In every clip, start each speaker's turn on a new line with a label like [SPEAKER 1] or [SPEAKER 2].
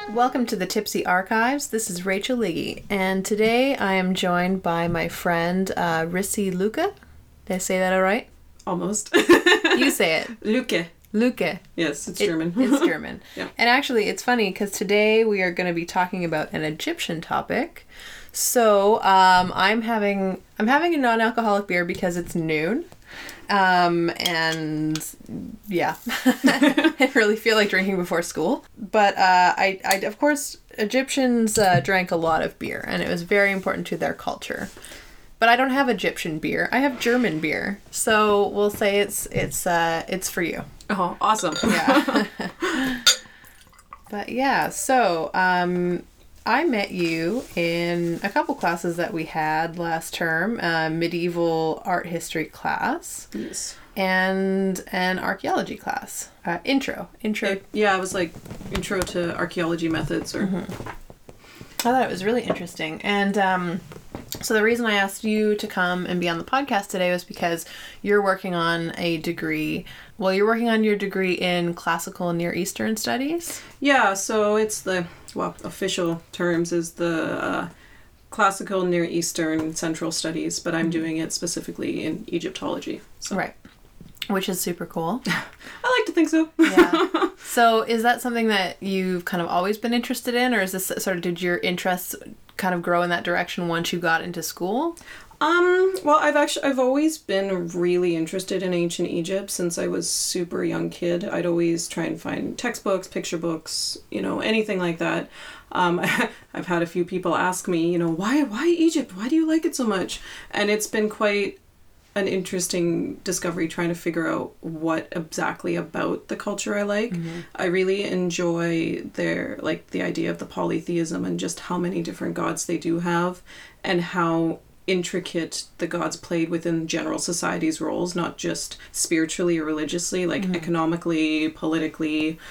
[SPEAKER 1] Welcome to the Tipsy Archives. This is Rachel Liggy, and today I am joined by my friend Rissi Luca. Did I say that all right?
[SPEAKER 2] Almost.
[SPEAKER 1] You say it.
[SPEAKER 2] Luke.
[SPEAKER 1] Luca.
[SPEAKER 2] Yes, it's German.
[SPEAKER 1] It's German.
[SPEAKER 2] Yeah.
[SPEAKER 1] And actually, it's funny because today we are going to be talking about an Egyptian topic. So I'm having a non-alcoholic beer because it's noon. And yeah, I really feel like drinking before school. But I of course, Egyptians drank a lot of beer, and it was very important to their culture. But I don't have Egyptian beer. I have German beer. So we'll say it's for you.
[SPEAKER 2] Oh, awesome.
[SPEAKER 1] Yeah. But yeah, so I met you in a couple classes that we had last term, medieval art history class.
[SPEAKER 2] Yes.
[SPEAKER 1] And an archaeology class. Intro.
[SPEAKER 2] Yeah, it was like intro to archaeology methods or...
[SPEAKER 1] Mm-hmm. I thought it was really interesting. And so the reason I asked you to come and be on the podcast today was because you're working on a degree. Well, you're working on your degree in classical Near Eastern studies.
[SPEAKER 2] Yeah, so it's official terms is the classical Near Eastern Central Studies, but I'm doing it specifically in Egyptology. So.
[SPEAKER 1] Right. Which is super cool.
[SPEAKER 2] I like to think so.
[SPEAKER 1] Yeah. So is that something that you've kind of always been interested in, or is this sort of, did your interests kind of grow in that direction once you got into school?
[SPEAKER 2] Well, I've always been really interested in ancient Egypt since I was super young kid. I'd always try and find textbooks, picture books, anything like that. I've had a few people ask me, why Egypt? Why do you like it so much? And it's been quite an interesting discovery trying to figure out what exactly about the culture I like. Mm-hmm. I really enjoy the idea of the polytheism and just how many different gods they do have and how intricate the gods played within general society's roles, not just spiritually or religiously, like mm-hmm. economically, politically,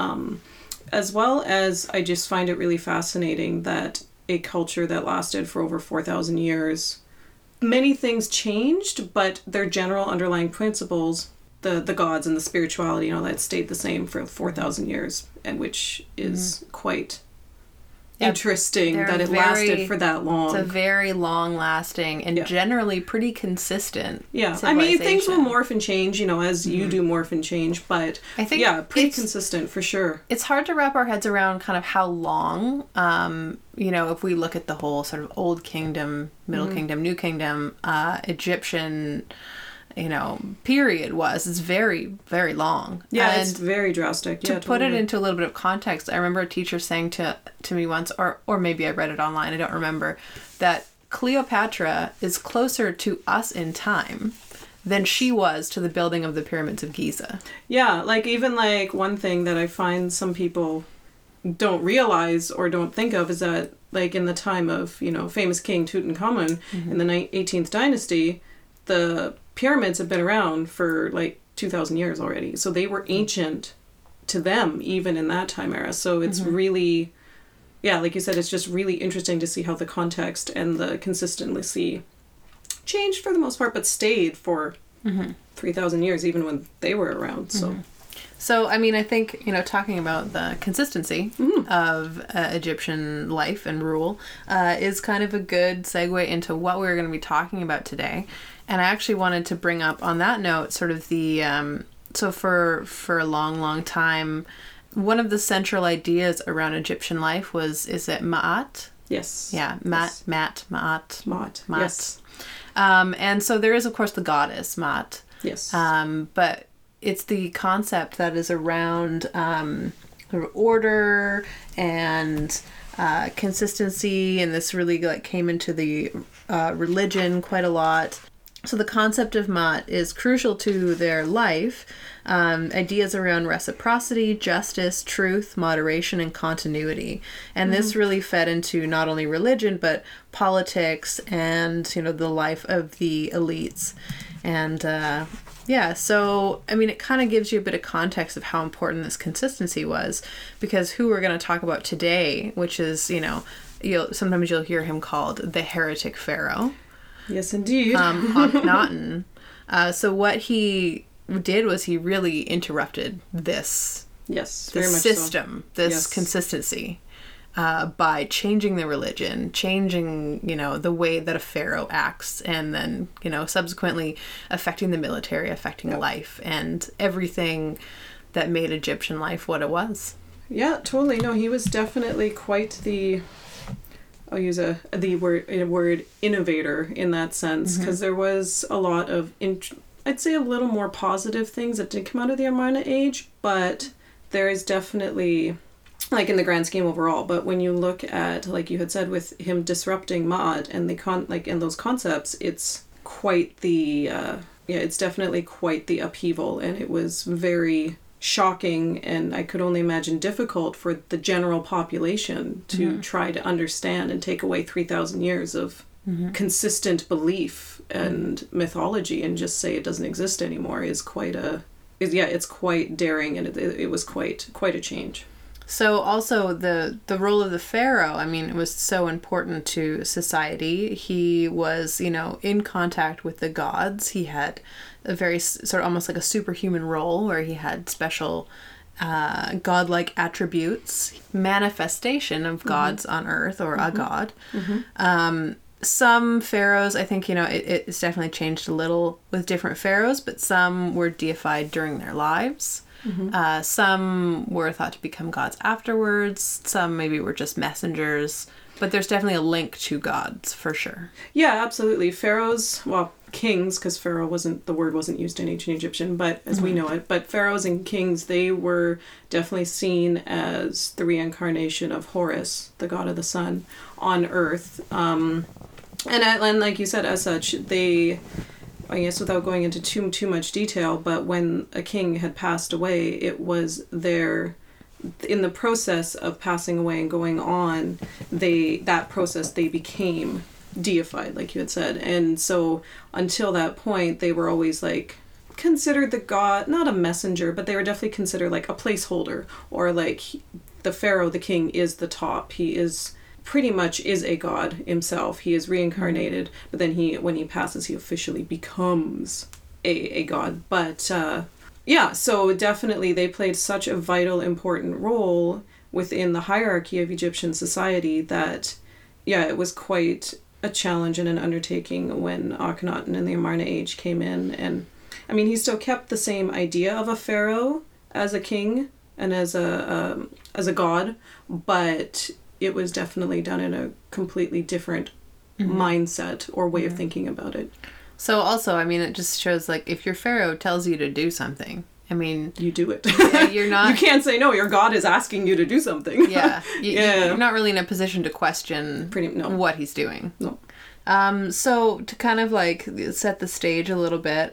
[SPEAKER 2] as well as I just find it really fascinating that a culture that lasted for over 4,000 years, many things changed, but their general underlying principles, the gods and the spirituality, that stayed the same for 4,000 years, and which is mm-hmm. quite interesting that it lasted for that long.
[SPEAKER 1] It's a very long-lasting and generally pretty consistent
[SPEAKER 2] I mean, things will morph and change, as mm-hmm. you do morph and change, but I think pretty consistent for sure.
[SPEAKER 1] It's hard to wrap our heads around kind of how long, if we look at the whole sort of Old Kingdom, Middle mm-hmm. Kingdom, New Kingdom, Egyptian period was. It's very, very long.
[SPEAKER 2] Yeah,
[SPEAKER 1] and
[SPEAKER 2] it's very drastic.
[SPEAKER 1] To put it into a little bit of context, I remember a teacher saying to me once, or maybe I read it online, I don't remember, that Cleopatra is closer to us in time than she was to the building of the pyramids of Giza.
[SPEAKER 2] Yeah, even one thing that I find some people don't realize or don't think of is that, in the time of, famous King Tutankhamun mm-hmm. in the 18th dynasty, the pyramids have been around for 2,000 years already. So they were ancient to them even in that time era. So it's mm-hmm. really, like you said, it's just really interesting to see how the context and the consistency changed for the most part, but stayed for mm-hmm. 3,000 years even when they were around. So. Mm-hmm.
[SPEAKER 1] So, I mean, I think, talking about the consistency mm-hmm. of Egyptian life and rule is kind of a good segue into what we're going to be talking about today. And I actually wanted to bring up on that note sort of the, so for a long, long time, one of the central ideas around Egyptian life is it Ma'at?
[SPEAKER 2] Yes.
[SPEAKER 1] Yeah, Ma'at.
[SPEAKER 2] Yes.
[SPEAKER 1] And so there is, of course, the goddess Ma'at.
[SPEAKER 2] Yes.
[SPEAKER 1] But it's the concept that is around sort of order and consistency, and this really came into the religion quite a lot. So the concept of Ma'at is crucial to their life. Ideas around reciprocity, justice, truth, moderation, and continuity. And mm-hmm. this really fed into not only religion, but politics and, the life of the elites. And, so, I mean, it kind of gives you a bit of context of how important this consistency was, because who we're going to talk about today, which is, sometimes you'll hear him called the heretic pharaoh.
[SPEAKER 2] Yes, indeed.
[SPEAKER 1] Akhenaten. So what he did was he really interrupted this
[SPEAKER 2] Yes,
[SPEAKER 1] the
[SPEAKER 2] very much so.
[SPEAKER 1] system, this
[SPEAKER 2] Yes.
[SPEAKER 1] consistency, by changing the religion, changing, the way that a pharaoh acts, and then, subsequently affecting the military, affecting life, and everything that made Egyptian life what it was.
[SPEAKER 2] Yeah, totally. No, he was definitely quite the, I'll use a word innovator in that sense, because there was a lot of, I'd say a little more positive things that did come out of the Amarna age, but there is definitely, like in the grand scheme overall, but when you look at, like you had said, with him disrupting Ma'at and and those concepts, it's quite the, it's definitely quite the upheaval, and it was very shocking, and I could only imagine difficult for the general population to try to understand and take away 3,000 years of consistent belief and mythology and just say it doesn't exist anymore is quite it's quite daring, and it was quite a change.
[SPEAKER 1] So also the role of the pharaoh, I mean, it was so important to society. He was, in contact with the gods. He had a very sort of almost like a superhuman role where he had special godlike attributes, manifestation of gods on earth, or a god. Some pharaohs, I think, it's definitely changed a little with different pharaohs, but some were deified during their lives. Some were thought to become gods afterwards. Some maybe were just messengers. But there's definitely a link to gods, for sure.
[SPEAKER 2] Yeah, absolutely. Pharaohs, well, kings, because pharaoh the word wasn't used in ancient Egyptian, but as we know it. But pharaohs and kings, they were definitely seen as the reincarnation of Horus, the god of the sun, on earth. And like you said, as such, I guess without going into too much detail, but when a king had passed away, it was in the process of passing away and going on, they became deified, like you had said. And so until that point, they were always like considered the god, not a messenger, but they were definitely considered like a placeholder, or like the pharaoh, the king, is the top. He is pretty much is a god himself. He is reincarnated, but then when he passes, he officially becomes a god. But so definitely they played such a vital, important role within the hierarchy of Egyptian society that, it was quite a challenge and an undertaking when Akhenaten and the Amarna age came in. And I mean, he still kept the same idea of a pharaoh as a king and as a god, but it was definitely done in a completely different mindset or way of thinking about it.
[SPEAKER 1] So also, I mean, it just shows, like, if your pharaoh tells you to do something, I mean,
[SPEAKER 2] you do it.
[SPEAKER 1] You're not.
[SPEAKER 2] You can't say no. Your God is asking you to do something.
[SPEAKER 1] You're not really in a position to question what he's doing.
[SPEAKER 2] No.
[SPEAKER 1] So to kind of like set the stage a little bit,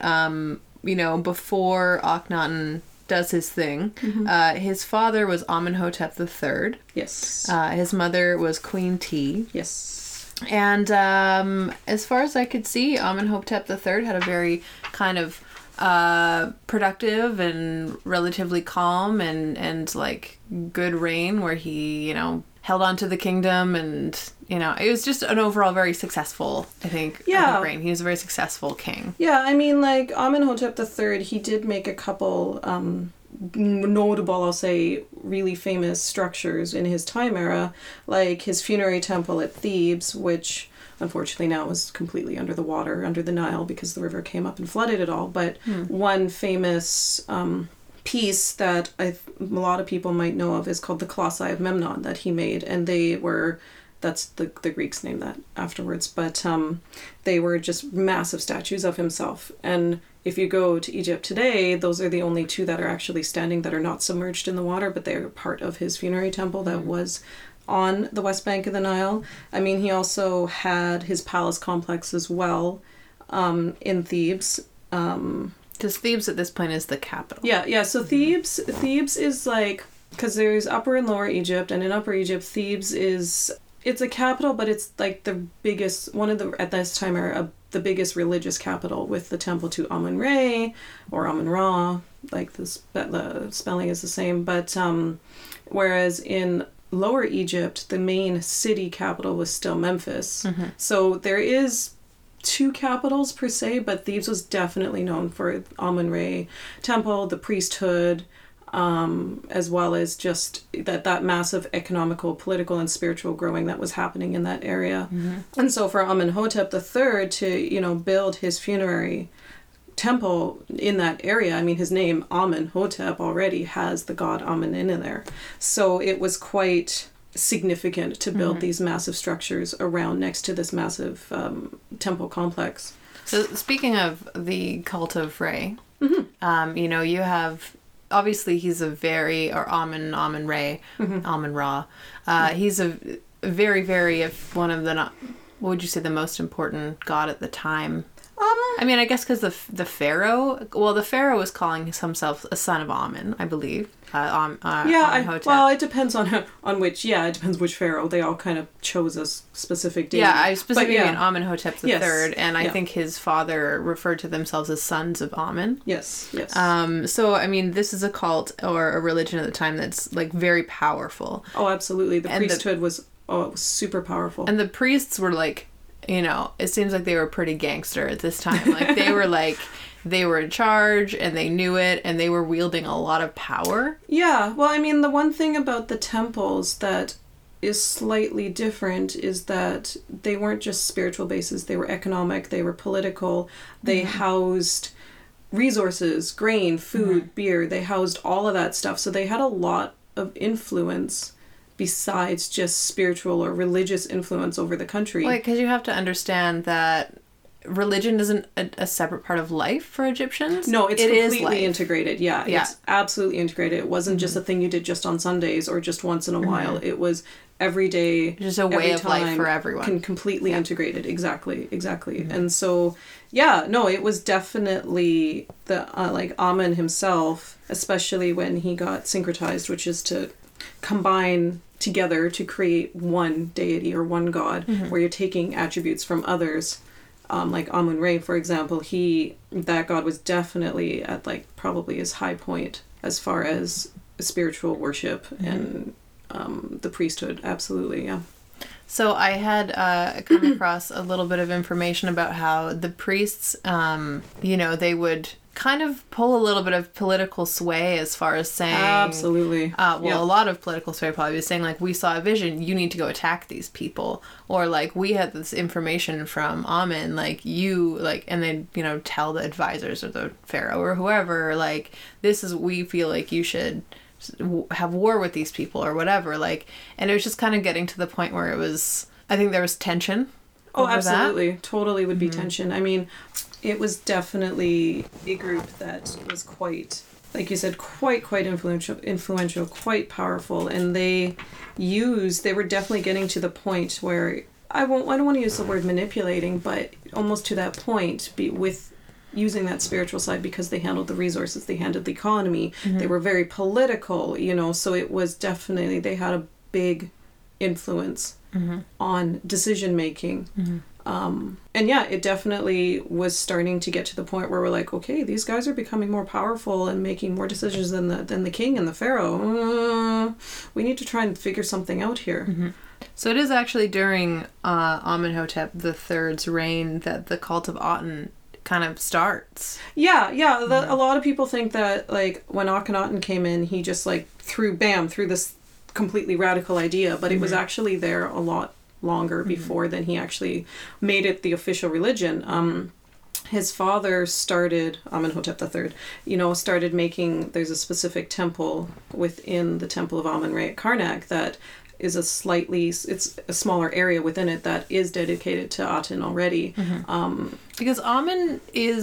[SPEAKER 1] before Akhenaten does his thing, his father was Amenhotep III.
[SPEAKER 2] Yes.
[SPEAKER 1] His mother was Queen T.
[SPEAKER 2] Yes.
[SPEAKER 1] And as far as I could see, Amenhotep III had a very kind of productive and relatively calm and like good reign, where he, held on to the kingdom, and it was just an overall very successful, I think, reign. He was a very successful king.
[SPEAKER 2] Yeah, I mean, like Amenhotep III, he did make a couple notable, I'll say, really famous structures in his time era, like his funerary temple at Thebes, which unfortunately now is completely under the water, under the Nile, because the river came up and flooded it all. But one famous piece that a lot of people might know of is called the Colossi of Memnon that he made, and that's the Greeks named that afterwards, but they were just massive statues of himself. And if you go to Egypt today, those are the only two that are actually standing that are not submerged in the water, but they're part of his funerary temple that was on the west bank of the Nile. I mean, he also had his palace complex as well in Thebes.
[SPEAKER 1] Because Thebes at this point is the capital.
[SPEAKER 2] Yeah. So Thebes is like, because there's Upper and Lower Egypt, and in Upper Egypt, Thebes it's a capital, but it's like the biggest, at this time, the biggest religious capital, with the temple to Amun-Re or Amun-Ra, like the spelling is the same. But whereas in Lower Egypt, the main city capital was still Memphis. So there is two capitals per se, but Thebes was definitely known for Amun-Re temple, the priesthood, as well as just that massive economical, political, and spiritual growing that was happening in that area. And so for Amenhotep III to, build his funerary temple in that area, I mean, his name, Amenhotep, already has the god Amen in there. So it was quite significant to build these massive structures around next to this massive temple complex.
[SPEAKER 1] So speaking of the cult of Re, you have... Obviously, he's a very, or Amun-Re, Amun-Ra. He's a very, very, if one of the, what would you say, the most important god at the time? I mean, I guess because the pharaoh, the pharaoh was calling himself a son of Amun, I believe. Amenhotep.
[SPEAKER 2] Well, it depends on which, it depends which pharaoh. They all kind of chose a specific deity.
[SPEAKER 1] Yeah, I specifically mean Amenhotep III,
[SPEAKER 2] yes.
[SPEAKER 1] and I think his father referred to themselves as sons of Amun.
[SPEAKER 2] Yes.
[SPEAKER 1] So, I mean, this is a cult or a religion at the time that's, like, very powerful.
[SPEAKER 2] Oh, absolutely. The priesthood was super powerful.
[SPEAKER 1] And the priests were, like, it seems like they were pretty gangster at this time. Like, they were, like... They were in charge, and they knew it, and they were wielding a lot of power.
[SPEAKER 2] Yeah, well, I mean, the one thing about the temples that is slightly different is that they weren't just spiritual bases. They were economic, they were political, they housed resources, grain, food, beer. They housed all of that stuff. So they had a lot of influence besides just spiritual or religious influence over the country.
[SPEAKER 1] Like, because you have to understand that religion isn't a separate part of life for Egyptians.
[SPEAKER 2] No, it's completely integrated. Yeah, it's absolutely integrated. It wasn't just a thing you did just on Sundays or just once in a while. It was every day.
[SPEAKER 1] Just a way of life for everyone.
[SPEAKER 2] Completely integrated. Exactly. And so, it was definitely the, like Amun himself, especially when he got syncretized, which is to combine together to create one deity or one god, where you're taking attributes from others. Like Amun-Re, for example, that god was definitely at like probably his high point as far as spiritual worship and the priesthood. Absolutely, yeah.
[SPEAKER 1] So I had come across a little bit of information about how the priests, they would kind of pull a little bit of political sway as far as saying...
[SPEAKER 2] Absolutely.
[SPEAKER 1] A lot of political sway probably was saying, like, we saw a vision, you need to go attack these people. Or, like, we had this information from Amun, like, you, like, and they'd, tell the advisors or the pharaoh or whoever, like, we feel like you should have war with these people or whatever, like, and it was just kind of getting to the point where it was, I think there was tension.
[SPEAKER 2] Oh, absolutely. That. Totally would be tension. I mean, it was definitely a group that was quite, like you said, quite influential, quite powerful. And they were definitely getting to the point where, I don't want to use the word manipulating, but almost to that point, with using that spiritual side, because they handled the resources, they handled the economy, they were very political, so it was definitely, they had a big influence on decision making. It definitely was starting to get to the point where we're like, okay, these guys are becoming more powerful and making more decisions than the king and the pharaoh. We need to try and figure something out here.
[SPEAKER 1] So it is actually during Amenhotep III's reign that the cult of Aten kind of starts.
[SPEAKER 2] A lot of people think that, like, when Akhenaten came in, he just like threw this completely radical idea, but it was actually there a lot longer before then he actually made it the official religion. His father started, Amenhotep III, started making, there's a specific temple within the temple of Amun-Re at Karnak that is it's a smaller area within it that is dedicated to Aten already.
[SPEAKER 1] Because Amun-Re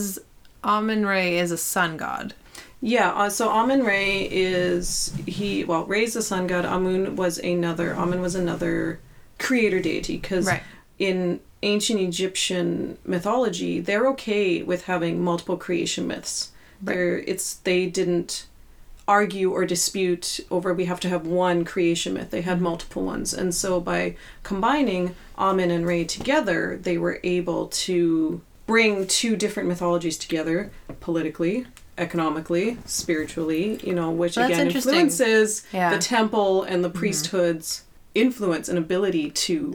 [SPEAKER 1] is a sun god.
[SPEAKER 2] Yeah, so Amun-Re is, Re's the sun god. Amun was another creator deity, because in ancient Egyptian mythology, they're okay with having multiple creation myths. They didn't argue or dispute over we have to have one creation myth. They had multiple ones. And so by combining Amun and Re together, they were able to bring two different mythologies together politically, economically, spiritually, which again influences the temple and the priesthood's influence and ability to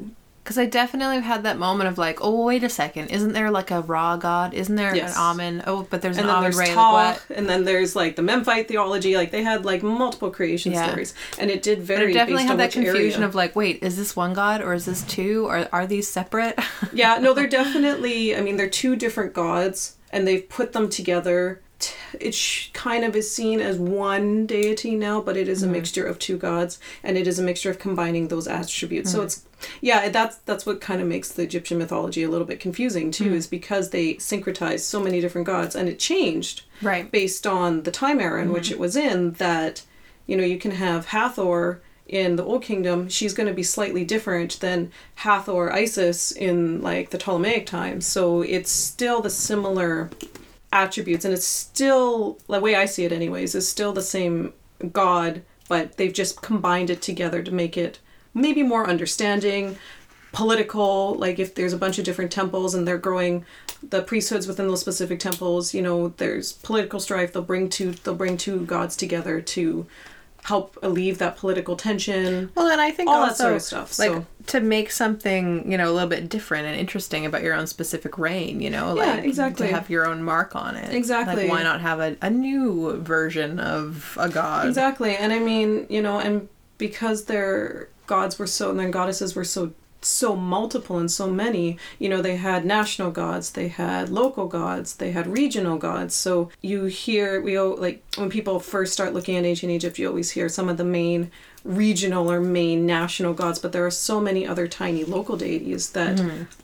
[SPEAKER 1] Because I definitely had that moment of like, oh, wait a second. Isn't there like a Ra god? Isn't there
[SPEAKER 2] Yes.
[SPEAKER 1] an Amun? Oh, but there's
[SPEAKER 2] And
[SPEAKER 1] an
[SPEAKER 2] then
[SPEAKER 1] Amun
[SPEAKER 2] there's
[SPEAKER 1] Re.
[SPEAKER 2] Ta,
[SPEAKER 1] Like, what?
[SPEAKER 2] and then there's like the Memphite theology. Like they had like multiple creation
[SPEAKER 1] Yeah.
[SPEAKER 2] stories, and it did
[SPEAKER 1] But
[SPEAKER 2] vary
[SPEAKER 1] it definitely
[SPEAKER 2] based
[SPEAKER 1] had
[SPEAKER 2] on
[SPEAKER 1] that
[SPEAKER 2] which
[SPEAKER 1] confusion
[SPEAKER 2] area.
[SPEAKER 1] of like, wait, is this one god or is this two? Or are these separate?
[SPEAKER 2] Yeah, no, they're definitely. I mean, they're two different gods, and they've put them together. It kind of is seen as one deity now, but it is a mixture of two gods, and it is a mixture of combining those attributes. So it's, yeah, that's what kind of makes the Egyptian mythology a little bit confusing too, is because they syncretized so many different gods, and it changed
[SPEAKER 1] Right.
[SPEAKER 2] based on the time era in which it was in. That, you know, you can have Hathor in the Old Kingdom, she's going to be slightly different than Hathor Isis in like the Ptolemaic times. So it's still the similar attributes, and it's still, the way I see it anyways, is still the same god, but they've just combined it together to make it maybe more understanding, political. Like if there's a bunch of different temples and they're growing the priesthoods within those specific temples, you know, there's political strife, they'll bring two gods together to help alleviate that political tension.
[SPEAKER 1] Well, and I think
[SPEAKER 2] all
[SPEAKER 1] also,
[SPEAKER 2] that sort of stuff.
[SPEAKER 1] like,
[SPEAKER 2] So
[SPEAKER 1] to make something, you know, a little bit different and interesting about your own specific reign, you know,
[SPEAKER 2] Yeah,
[SPEAKER 1] like
[SPEAKER 2] exactly.
[SPEAKER 1] to have your own mark on it.
[SPEAKER 2] Exactly.
[SPEAKER 1] Like, why not have a new version of a god?
[SPEAKER 2] exactly, and I mean, you know, and because their gods were so, and their goddesses were so multiple and so many, you know, they had national gods, they had local gods, they had regional gods. So you hear, like when people first start looking at ancient Egypt, you always hear some of the main regional or main national gods, but there are so many other tiny local deities that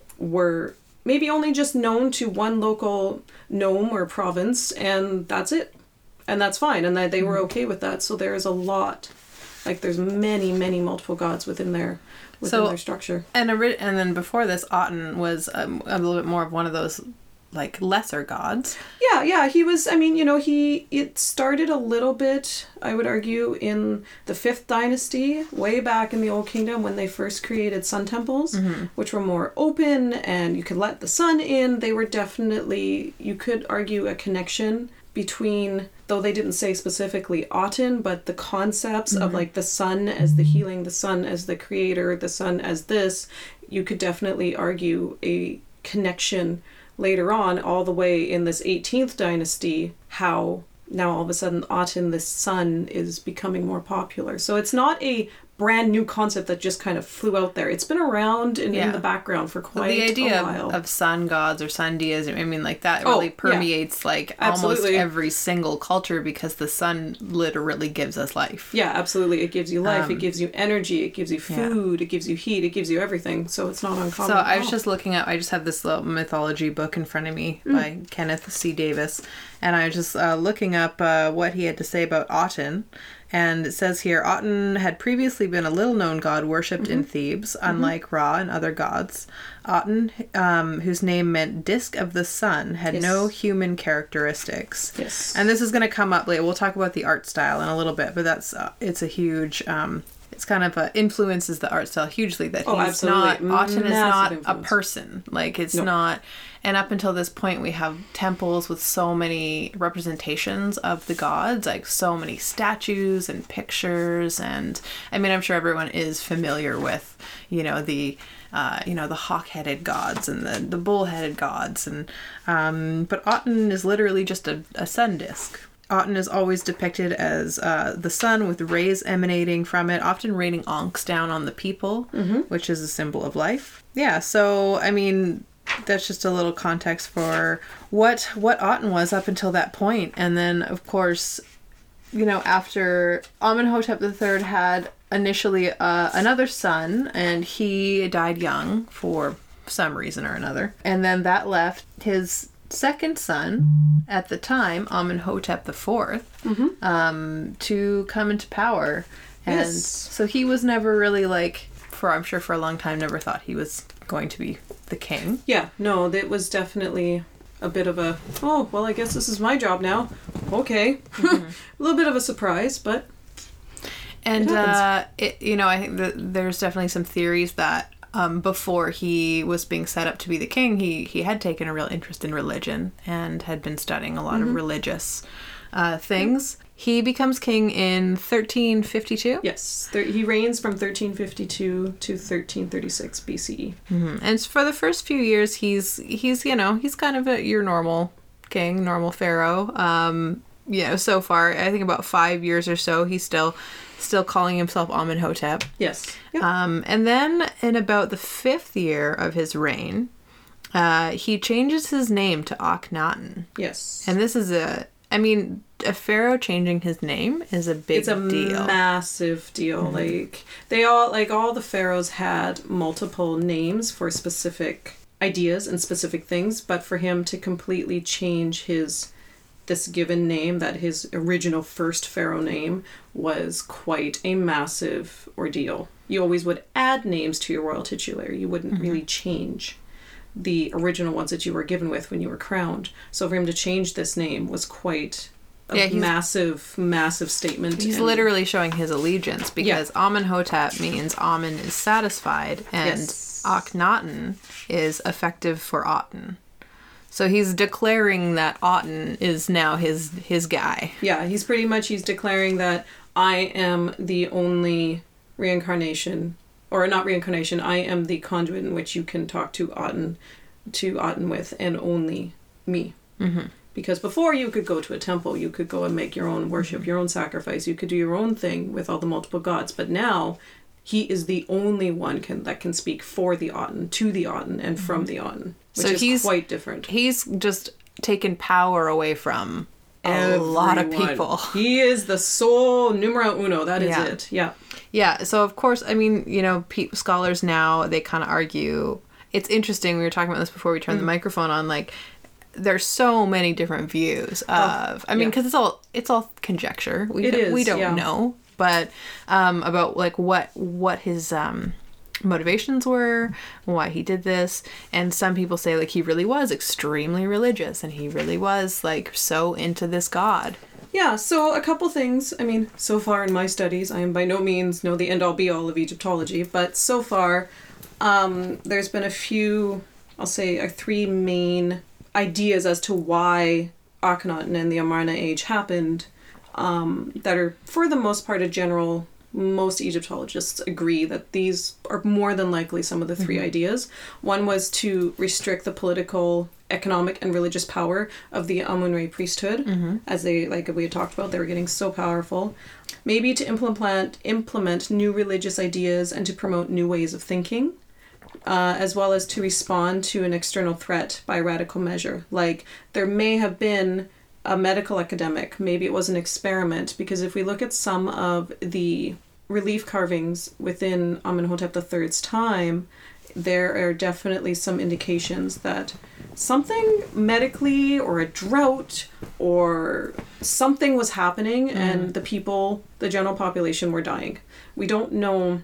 [SPEAKER 2] were maybe only just known to one local nome or province, and that's it, and that's fine, and that they were okay with that. So there's a lot, like there's many multiple gods within their structure.
[SPEAKER 1] And then before this, Aten was a little bit more of one of those like lesser gods.
[SPEAKER 2] Yeah, he was, I mean, you know, it started a little bit, I would argue, in the 5th dynasty, way back in the Old Kingdom when they first created sun temples, which were more open and you could let the sun in. They were definitely, you could argue, a connection between, though they didn't say specifically Aten, but the concepts of like the sun as the healing, the sun as the creator, the sun as this, you could definitely argue a connection later on, all the way in this 18th dynasty, how now all of a sudden Aten, the sun, is becoming more popular. So it's not a brand new concept that just kind of flew out there. It's been around in the background for quite
[SPEAKER 1] the idea
[SPEAKER 2] a while.
[SPEAKER 1] of sun gods or sun deism, I mean, like that really permeates like almost every single culture, because the sun literally gives us life.
[SPEAKER 2] Yeah, absolutely. It gives you life, it gives you energy, it gives you food, it gives you heat, it gives you everything. So it's not uncommon.
[SPEAKER 1] So I was just looking at, I just have this little mythology book in front of me by Kenneth C. Davis, and I was just looking up what he had to say about Aten. And it says here, Aten had previously been a little-known god worshipped in Thebes, unlike Ra and other gods. Aten, whose name meant disk of the sun, had no human characteristics.
[SPEAKER 2] Yes.
[SPEAKER 1] And this is going to come up later. We'll talk about the art style in a little bit, but that's it's a huge... it's kind of influences the art style hugely. That he's
[SPEAKER 2] absolutely.
[SPEAKER 1] not... Aten is not
[SPEAKER 2] Massive
[SPEAKER 1] a
[SPEAKER 2] influence.
[SPEAKER 1] person. Like, it's not... And up until this point, we have temples with so many representations of the gods, like so many statues and pictures. And I mean, I'm sure everyone is familiar with, you know, the hawk-headed gods and the bull-headed gods. And but Aten is literally just a sun disk. Aten is always depicted as the sun with rays emanating from it, often raining ankhs down on the people, which is a symbol of life. Yeah, so, I mean... That's just a little context for what Aten was up until that point. And then, of course, you know, after Amenhotep III had initially another son, and he died young for some reason or another. And then that left his second son at the time, Amenhotep IV, to come into power. And so he was never really like, I'm sure for a long time, never thought he was going to be the king.
[SPEAKER 2] Yeah, no, that was definitely a bit of a, oh, well, I guess this is my job now. Okay. A little bit of a surprise, but
[SPEAKER 1] and you know, I think that there's definitely some theories that before he was being set up to be the king, he had taken a real interest in religion and had been studying a lot of religious things. He becomes king in 1352.
[SPEAKER 2] Yes, he reigns from 1352 to 1336 BCE.
[SPEAKER 1] And for the first few years, he's kind of your normal king, normal pharaoh. So far, I think about 5 years or so, he's still calling himself Amenhotep.
[SPEAKER 2] Yes. Yep.
[SPEAKER 1] And then in about the 5th year of his reign, he changes his name to Akhenaten.
[SPEAKER 2] Yes.
[SPEAKER 1] And this is a pharaoh changing his name is a big deal.
[SPEAKER 2] It's a massive deal. All the pharaohs had multiple names for specific ideas and specific things, but for him to completely change this given name, that his original first pharaoh name, was quite a massive ordeal. You always would add names to your royal titular. You wouldn't really change the original ones that you were given with when you were crowned. So for him to change this name was quite a massive, massive statement.
[SPEAKER 1] He's literally showing his allegiance, because Amenhotep means Amen is satisfied, and Akhenaten is effective for Aten. So he's declaring that Aten is now his guy. Yeah,
[SPEAKER 2] he's declaring that I am the only reincarnation, or not reincarnation, I am the conduit in which you can talk to Aten with, and only me. Mm-hmm. Because before, you could go to a temple, you could go and make your own worship, your own sacrifice, you could do your own thing with all the multiple gods, but now he is the only one that can speak for the Aten, to the Aten, and from the Aten, which is quite different.
[SPEAKER 1] He's just taken power away from a lot of people.
[SPEAKER 2] He is the sole numero uno. That is it. Yeah.
[SPEAKER 1] Yeah. So of course, scholars now, they kind of argue. It's interesting. We were talking about this before we turned the microphone on. Like, there's so many different views of. Because it's all conjecture. We don't know. But about like what his motivations were, why he did this, and some people say like he really was extremely religious, and he really was like so into this god.
[SPEAKER 2] Yeah, so a couple things. So far in my studies, I am by no means know the end-all be-all of Egyptology, but so far there's been a few, I'll say 3 main ideas as to why Akhenaten and the Amarna Age happened, that are, for the most part, most Egyptologists agree that these are more than likely some of the 3 ideas. One was to restrict the political, economic, and religious power of the Amun-Re priesthood, as they, like we had talked about, they were getting so powerful. Maybe to implement new religious ideas and to promote new ways of thinking, as well as to respond to an external threat by radical measure. Like, there may have been a medical epidemic, maybe it was an experiment, because if we look at some of the relief carvings within Amenhotep III's time, there are definitely some indications that something medically, or a drought, or something was happening, and the general population were dying. We don't know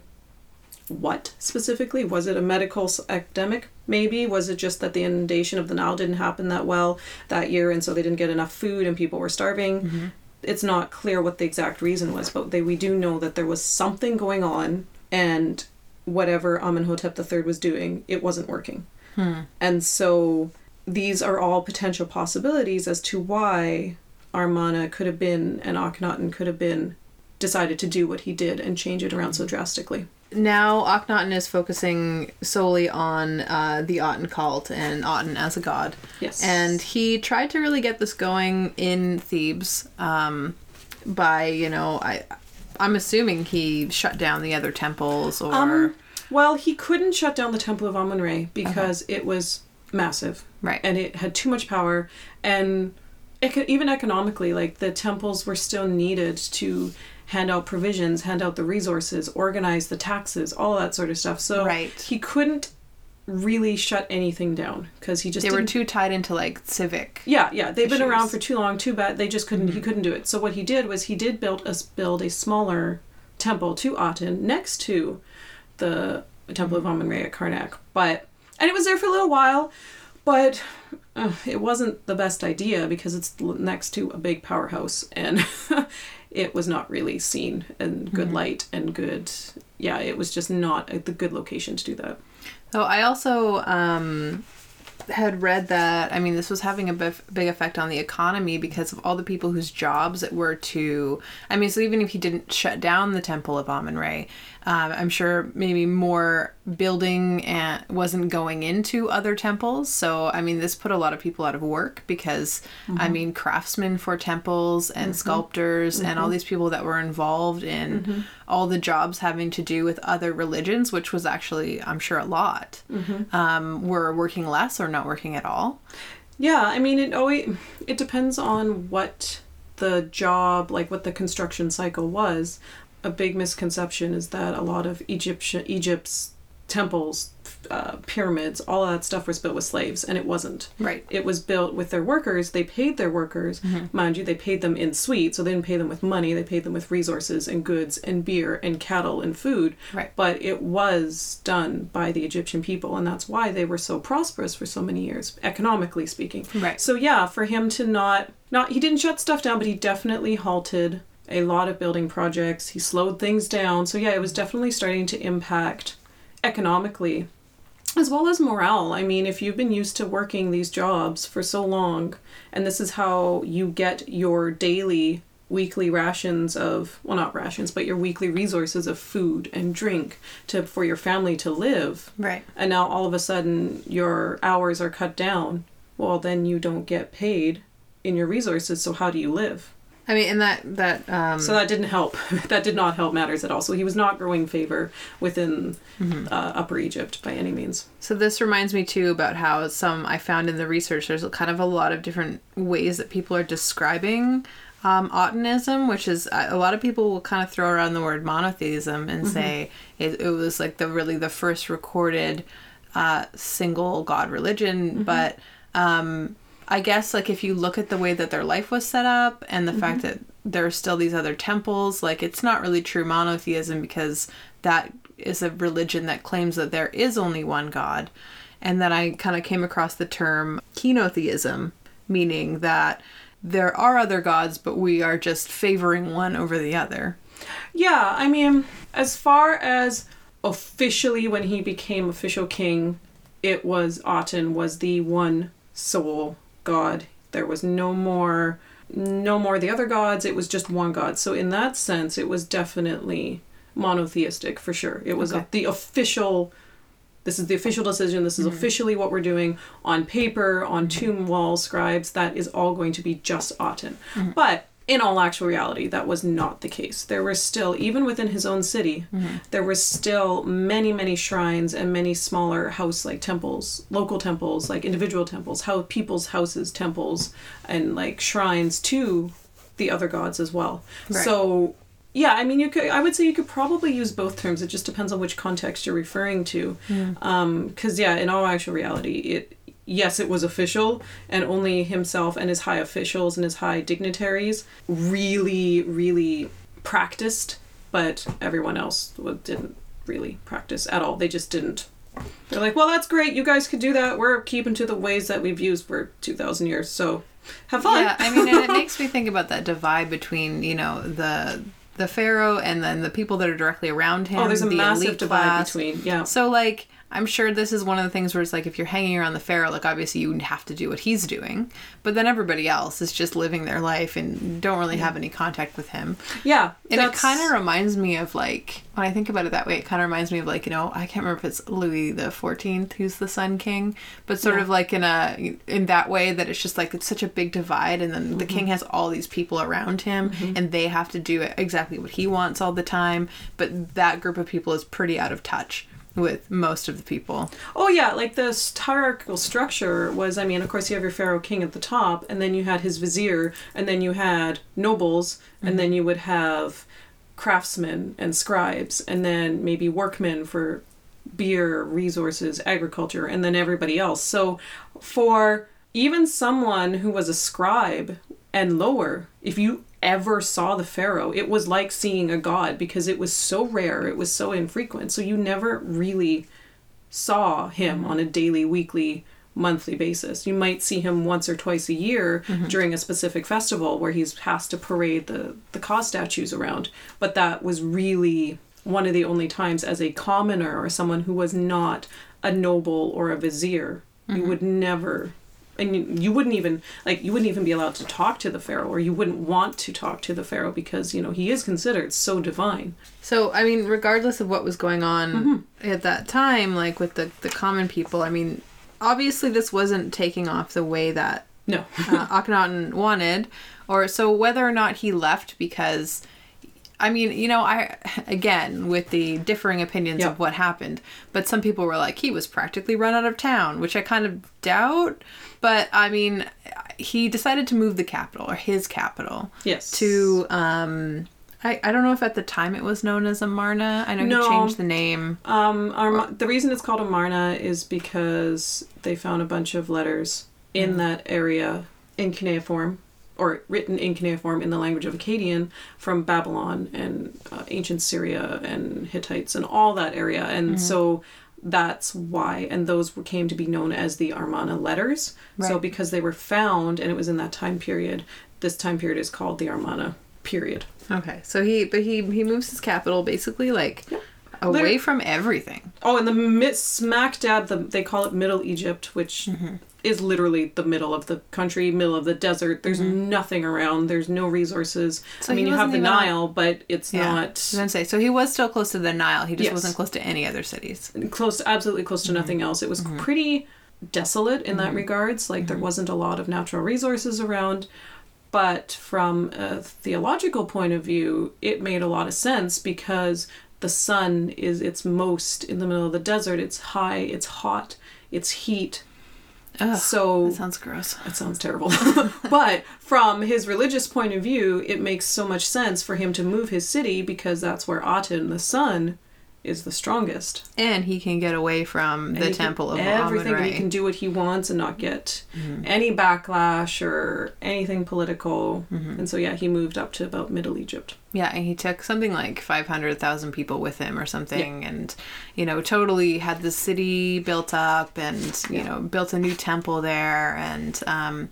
[SPEAKER 2] what specifically. Was it a medical epidemic? Maybe. Was it just that the inundation of the Nile didn't happen that well that year, and so they didn't get enough food and people were starving? It's not clear what the exact reason was, but we do know that there was something going on, and whatever Amenhotep III was doing, it wasn't working. And so these are all potential possibilities as to why Amarna could have been, and Akhenaten could have been, decided to do what he did and change it around so drastically.
[SPEAKER 1] Now Akhenaten is focusing solely on the Aten cult and Aten as a god.
[SPEAKER 2] Yes.
[SPEAKER 1] And he tried to really get this going in Thebes by, I'm assuming he shut down the other temples, or...
[SPEAKER 2] Well, he couldn't shut down the Temple of Amun-Re because it was massive.
[SPEAKER 1] Right.
[SPEAKER 2] And it had too much power. And even economically, like, the temples were still needed to hand out provisions, hand out the resources, organize the taxes, all that sort of stuff. So he couldn't really shut anything down because he just
[SPEAKER 1] were too tied into like civic
[SPEAKER 2] they've been around for too long, too bad. They just couldn't he couldn't do it. So what he did was he did build a smaller temple to Aten next to the Temple of Amun-Re at Karnak, and it was there for a little while, but it wasn't the best idea because it's next to a big powerhouse, and it was not really seen in good light and good. Yeah, it was just not the good location to do that.
[SPEAKER 1] So I also had read that, I mean, this was having a big effect on the economy because of all the people whose jobs it were to, I mean, so even if he didn't shut down the Temple of Amun-Re, I'm sure maybe more building and wasn't going into other temples. So, I mean, this put a lot of people out of work because, I mean, craftsmen for temples and sculptors and all these people that were involved in all the jobs having to do with other religions, which was actually, I'm sure, a lot, were working less or not working at all.
[SPEAKER 2] Yeah, I mean, it depends on what the job, like what the construction cycle was. A big misconception is that a lot of Egypt's temples, pyramids, all of that stuff was built with slaves, and it wasn't.
[SPEAKER 1] Right.
[SPEAKER 2] It was built with their workers. They paid their workers. Mind you, they paid them in sweet, so they didn't pay them with money. They paid them with resources and goods and beer and cattle and food.
[SPEAKER 1] Right.
[SPEAKER 2] But it was done by the Egyptian people, and that's why they were so prosperous for so many years, economically speaking.
[SPEAKER 1] Right.
[SPEAKER 2] So yeah, for him to not he didn't shut stuff down, but he definitely halted a lot of building projects. He slowed things down. So yeah, it was definitely starting to impact economically as well as morale. I mean, if you've been used to working these jobs for so long, and this is how you get your daily, weekly rations of, well, not rations, but your weekly resources of food and drink for your family to live.
[SPEAKER 1] Right.
[SPEAKER 2] And now all of a sudden your hours are cut down. Well, then you don't get paid in your resources. So how do you live?
[SPEAKER 1] I mean, and
[SPEAKER 2] so that didn't help. That did not help matters at all. So he was not growing favor within Upper Egypt by any means.
[SPEAKER 1] So this reminds me too about how I found in the research, there's kind of a lot of different ways that people are describing Atenism, which is a lot of people will kind of throw around the word monotheism and say it was like the first recorded single god religion, but I guess, like, if you look at the way that their life was set up and the fact that there are still these other temples, like, it's not really true monotheism because that is a religion that claims that there is only one God. And then I kind of came across the term kenotheism, meaning that there are other gods, but we are just favoring one over the other.
[SPEAKER 2] Yeah, I mean, as far as officially when he became official king, it was Aten was the one sole god. There was no more the other gods. It was just one god. So in that sense, it was definitely monotheistic for sure. It was the official. This is the official decision. This is officially what we're doing on paper, on tomb wall scribes. That is all going to be just Aten. But in all actual reality, that was not the case. There were still, even within his own city, there were still many, many shrines and many smaller house-like temples, local temples, like individual temples, how people's houses, temples, and like shrines to the other gods as well. Right. So, yeah, I mean, I would say you could probably use both terms. It just depends on which context you're referring to. Because, yeah, in all actual reality, yes, it was official, and only himself and his high officials and his high dignitaries really, really practiced, but everyone else didn't really practice at all. They just didn't. They're like, well, that's great. You guys could do that. We're keeping to the ways that we've used for 2,000 years, so have fun.
[SPEAKER 1] Yeah, I mean, and it makes me think about that divide between, the pharaoh and then the people that are directly around him.
[SPEAKER 2] Oh, there's a massive divide
[SPEAKER 1] class.
[SPEAKER 2] between, yeah.
[SPEAKER 1] So, like, I'm sure this is one of the things where it's like, if you're hanging around the pharaoh, like, obviously you have to do what he's doing, but then everybody else is just living their life and don't really have any contact with him.
[SPEAKER 2] Yeah.
[SPEAKER 1] And it kind of reminds me of, like, when I think about it that way, it kind of reminds me of, like, I can't remember if it's Louis the 14th who's the Sun King, but sort of like in that way that it's just like, it's such a big divide, and then the king has all these people around him and they have to do exactly what he wants all the time, but that group of people is pretty out of touch with most of the people.
[SPEAKER 2] Oh yeah, like this hierarchical structure was, I mean, of course you have your pharaoh king at the top, and then you had his vizier, and then you had nobles, and then you would have craftsmen and scribes, and then maybe workmen for beer, resources, agriculture, and then everybody else. So for even someone who was a scribe and lower, if you ever saw the pharaoh, it was like seeing a god, because it was so rare, it was so infrequent, so you never really saw him on a daily, weekly, monthly basis. You might see him once or twice a year during a specific festival where he has to parade the Ka statues around, but that was really one of the only times as a commoner or someone who was not a noble or a vizier You would never, and you wouldn't even be allowed to talk to the pharaoh, or you wouldn't want to talk to the pharaoh because, he is considered so divine.
[SPEAKER 1] So, I mean, regardless of what was going on at that time, like with the common people, I mean, obviously this wasn't taking off the way that
[SPEAKER 2] No.
[SPEAKER 1] Akhenaten wanted, or so whether or not he left because, I mean, again, with the differing opinions of what happened, but some people were like, he was practically run out of town, which I kind of doubt, but I mean, he decided to move the capital, or his capital, to, I don't know if at the time it was known as Amarna. I know he changed the name.
[SPEAKER 2] The reason it's called Amarna is because they found a bunch of letters in that area in cuneiform, or written in cuneiform in the language of Akkadian, from Babylon and ancient Syria and Hittites and all that area. And so that's why, and those came to be known as the Amarna letters. Right. So because they were found and it was in that time period, this time period is called the Amarna period.
[SPEAKER 1] Okay, so he moves his capital basically away from everything.
[SPEAKER 2] Oh, and the smack dab, they call it Middle Egypt, which is literally the middle of the country, middle of the desert. There's nothing around. There's no resources. So you have the Nile, but it's not... I was
[SPEAKER 1] going to say, so he was still close to the Nile. He just wasn't close to any other cities.
[SPEAKER 2] Absolutely close to nothing else. It was pretty desolate in that regards. Like, there wasn't a lot of natural resources around. But from a theological point of view, it made a lot of sense because the sun it's most in the middle of the desert. It's high, it's hot, it's heat.
[SPEAKER 1] Ugh,
[SPEAKER 2] so
[SPEAKER 1] that sounds gross.
[SPEAKER 2] That sounds terrible. But from his religious point of view, it makes so much sense for him to move his city because that's where Aten, the sun, is the strongest.
[SPEAKER 1] And he can get away from the temple of
[SPEAKER 2] everything.
[SPEAKER 1] Amun-Ra.
[SPEAKER 2] He can do what he wants and not get any backlash or anything political. And so, he moved up to about Middle Egypt.
[SPEAKER 1] Yeah, and he took something like 500,000 people with him or something, and, totally had the city built up and, built a new temple there, and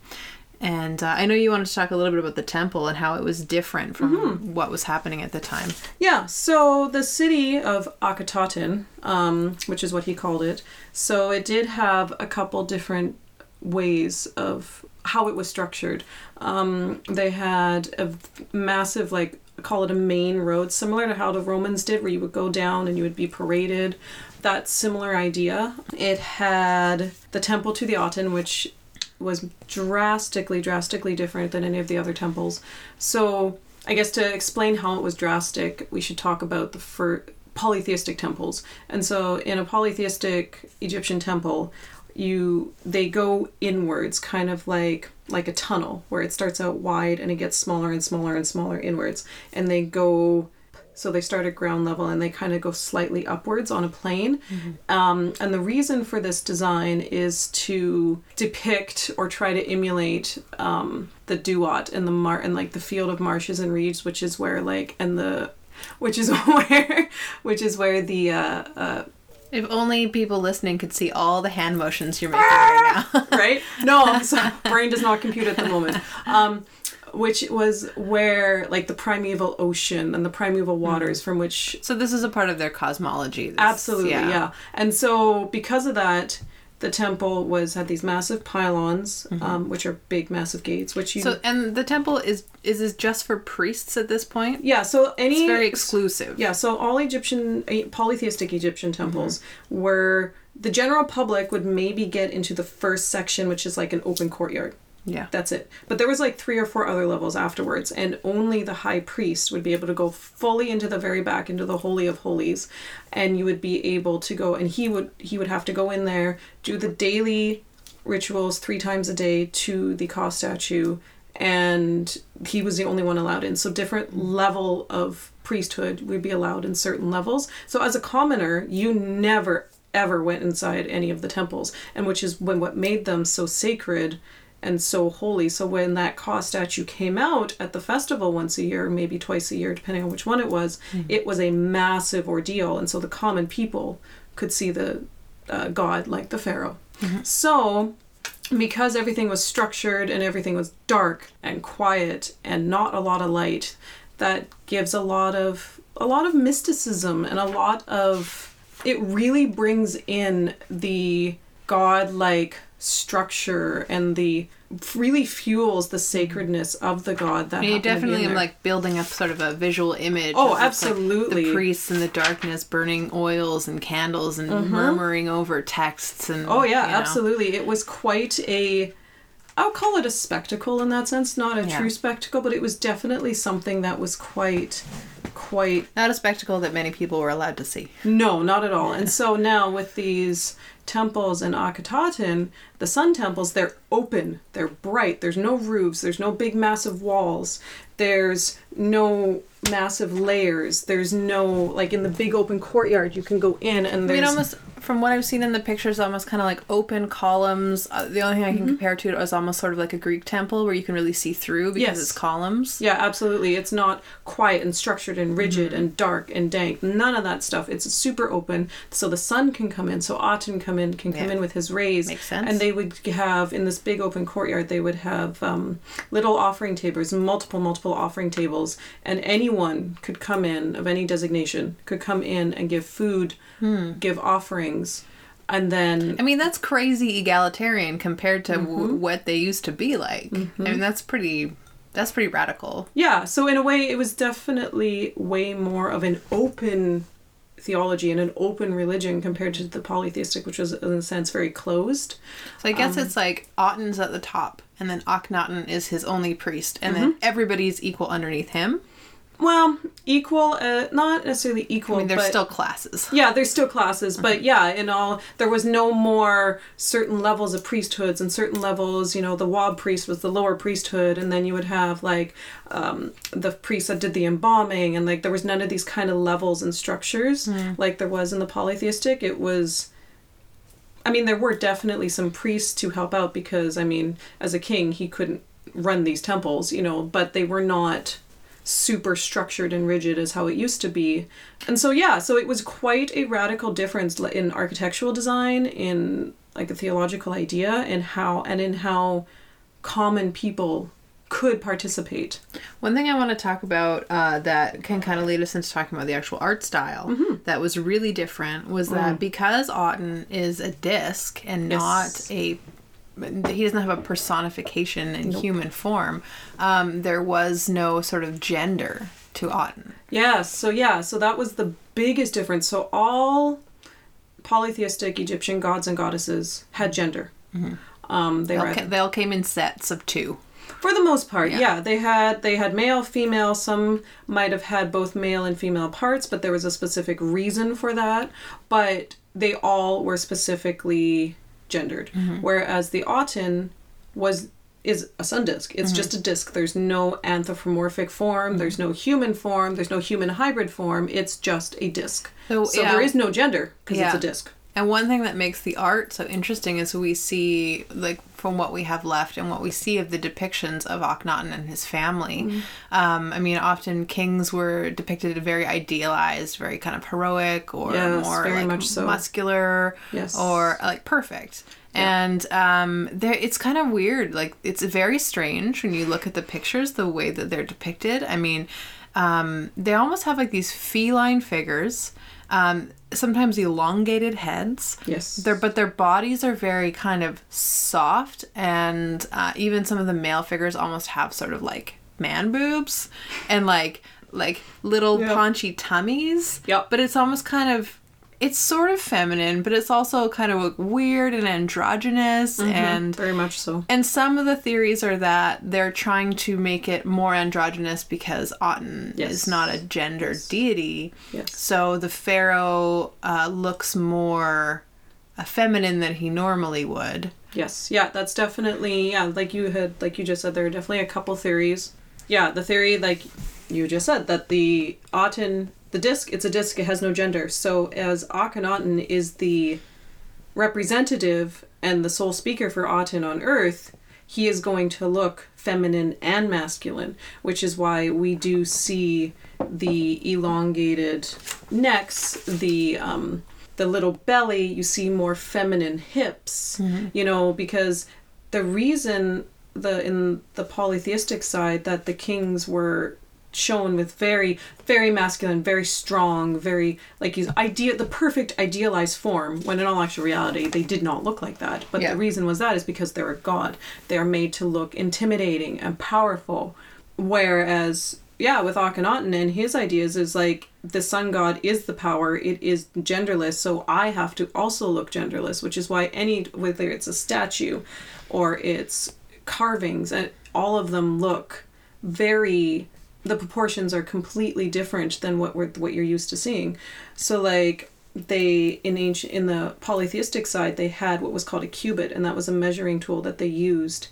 [SPEAKER 1] I know you wanted to talk a little bit about the temple and how it was different from what was happening at the time. Yeah,
[SPEAKER 2] so the city of Akhetaten, which is what he called it, so it did have a couple different ways of how it was structured. They had a massive, call it a main road, similar to how the Romans did, where you would go down and you would be paraded. That similar idea. It had the temple to the Aten, which was drastically different than any of the other temples. So I guess to explain how it was drastic, we should talk about the polytheistic temples. And so in a polytheistic Egyptian temple, they go inwards, kind of like a tunnel, where it starts out wide and it gets smaller and smaller and smaller inwards. And so they start at ground level and they kind of go slightly upwards on a plane. And the reason for this design is to depict or try to emulate the Duat and the field of marshes and reeds, which is where the
[SPEAKER 1] if only people listening could see all the hand motions you're making right now.
[SPEAKER 2] Right? No, brain does not compute at the moment. Which was where, the primeval ocean and the primeval waters from which...
[SPEAKER 1] So this is a part of their cosmology.
[SPEAKER 2] Absolutely, yeah. And so, because of that, the temple had these massive pylons, which are big, massive gates,
[SPEAKER 1] and the temple is this just for priests at this point?
[SPEAKER 2] Yeah, so
[SPEAKER 1] it's very exclusive.
[SPEAKER 2] Yeah, so all polytheistic Egyptian temples were... The general public would maybe get into the first section, which is an open courtyard.
[SPEAKER 1] Yeah.
[SPEAKER 2] That's it. But there was 3 or 4 other levels afterwards, and only the high priest would be able to go fully into the very back, into the Holy of Holies, and you would be able to go, and he would have to go in there, do the daily rituals 3 times a day to the Ka statue, and he was the only one allowed in. So different level of priesthood would be allowed in certain levels. So as a commoner, you never ever went inside any of the temples, and which is what made them so sacred and so holy. So when that Ka statue came out at the festival once a year, maybe twice a year, depending on which one it was a massive ordeal. And so the common people could see the god like the pharaoh. So because everything was structured and everything was dark and quiet and not a lot of light, that gives a lot of mysticism and it really brings in the godlike structure and the really fuels the sacredness of the god that
[SPEAKER 1] you definitely
[SPEAKER 2] am
[SPEAKER 1] like building up sort of a visual image.
[SPEAKER 2] Oh,
[SPEAKER 1] of
[SPEAKER 2] absolutely.
[SPEAKER 1] Like the priests in the darkness burning oils and candles and murmuring over texts and
[SPEAKER 2] oh yeah, absolutely. It was quite a, I'll call it a spectacle in that sense, not a true spectacle, but it was definitely something that was quite
[SPEAKER 1] not a spectacle that many people were allowed to see.
[SPEAKER 2] No, not at all. And so now with these temples in Akhetaten, the sun temples, they're open, they're bright, there's no roofs, there's no big massive walls, there's no massive layers, there's no, like in the big open courtyard you can go in and there's...
[SPEAKER 1] almost, from what I've seen in the pictures, almost kind of like open columns. The only thing I can compare to it is almost sort of like a Greek temple where you can really see through because it's columns.
[SPEAKER 2] Yeah, absolutely. It's not quiet and structured and rigid and dark and dank. None of that stuff. It's super open, so the sun can come in, so Aten can come in with his rays.
[SPEAKER 1] Makes sense.
[SPEAKER 2] And they would have, in this big open courtyard, they would have little offering tables, multiple offering tables, and anyone could come in, of any designation, could come in and give food, give offerings, and then...
[SPEAKER 1] I mean, that's crazy egalitarian compared to what they used to be like. I mean, that's pretty radical.
[SPEAKER 2] Yeah, so in a way, it was definitely way more of an open theology and an open religion compared to the polytheistic, which was, in a sense, very closed.
[SPEAKER 1] So I guess it's like Aten's at the top, and then Akhenaten is his only priest, and then everybody's equal underneath him.
[SPEAKER 2] Well, equal, not necessarily equal.
[SPEAKER 1] I mean, there's
[SPEAKER 2] but,
[SPEAKER 1] still classes.
[SPEAKER 2] Yeah, there's still classes, but yeah, in all, there was no more certain levels of priesthoods and certain levels, the Wab priest was the lower priesthood, and then you would have, like, the priest that did the embalming, and, like, there was none of these kind of levels and structures like there was in the polytheistic. It was... I mean, there were definitely some priests to help out because, I mean, as a king, he couldn't run these temples, but they were not super structured and rigid as how it used to be. And so, yeah, so it was quite a radical difference in architectural design, in like a theological idea, and in how common people could participate.
[SPEAKER 1] One thing I want to talk about that can kind of lead us into talking about the actual art style that was really different was that because Aten is a disc and not a... he doesn't have a personification in human form, there was no sort of gender to Aten.
[SPEAKER 2] So that was the biggest difference. So all polytheistic Egyptian gods and goddesses had gender.
[SPEAKER 1] They all came in sets of two.
[SPEAKER 2] For the most part, they had male, female. Some might have had both male and female parts, but there was a specific reason for that. But they all were specifically gendered. Whereas the Aten is a sun disk. It's just a disk. There's no anthropomorphic form. There's no human form. There's no human hybrid form. It's just a disk. So there is no gender because it's a disk.
[SPEAKER 1] And one thing that makes the art so interesting is we see, like, from what we have left and what we see of the depictions of Akhenaten and his family. I mean, often kings were depicted very idealized, very kind of heroic, or more
[SPEAKER 2] very
[SPEAKER 1] like
[SPEAKER 2] much so.
[SPEAKER 1] muscular, or like perfect. And it's kind of weird. Like, it's very strange when you look at the pictures, the way that they're depicted. I mean, they almost have like these feline figures. Sometimes elongated heads. But their bodies are very kind of soft, and even some of the male figures almost have sort of like man boobs and like little paunchy tummies. But it's almost kind of, it's sort of feminine, but it's also kind of like weird and androgynous, and
[SPEAKER 2] very much so.
[SPEAKER 1] And some of the theories are that they're trying to make it more androgynous because Aten is not a gendered deity. So the pharaoh looks more feminine than he normally would.
[SPEAKER 2] That's definitely like you just said, there are definitely a couple theories. The theory, like you just said, that the Aten, the disc, it's a disc, it has no gender. So as Akhenaten is the representative and the sole speaker for Aten on Earth, he is going to look feminine and masculine, which is why we do see the elongated necks, the little belly, you see more feminine hips, because the reason in the polytheistic side that the kings were shown with very, very masculine, very strong, very, like, the perfect idealized form, when in all actual reality, they did not look like that. But the reason was that is because they're a god. They are made to look intimidating and powerful. Whereas, with Akhenaten and his ideas is like, the sun god is the power, it is genderless, so I have to also look genderless, which is why whether it's a statue or it's carvings, and all of them look very, the proportions are completely different than what you're used to seeing. So like, they in the polytheistic side, they had what was called a cubit, and that was a measuring tool that they used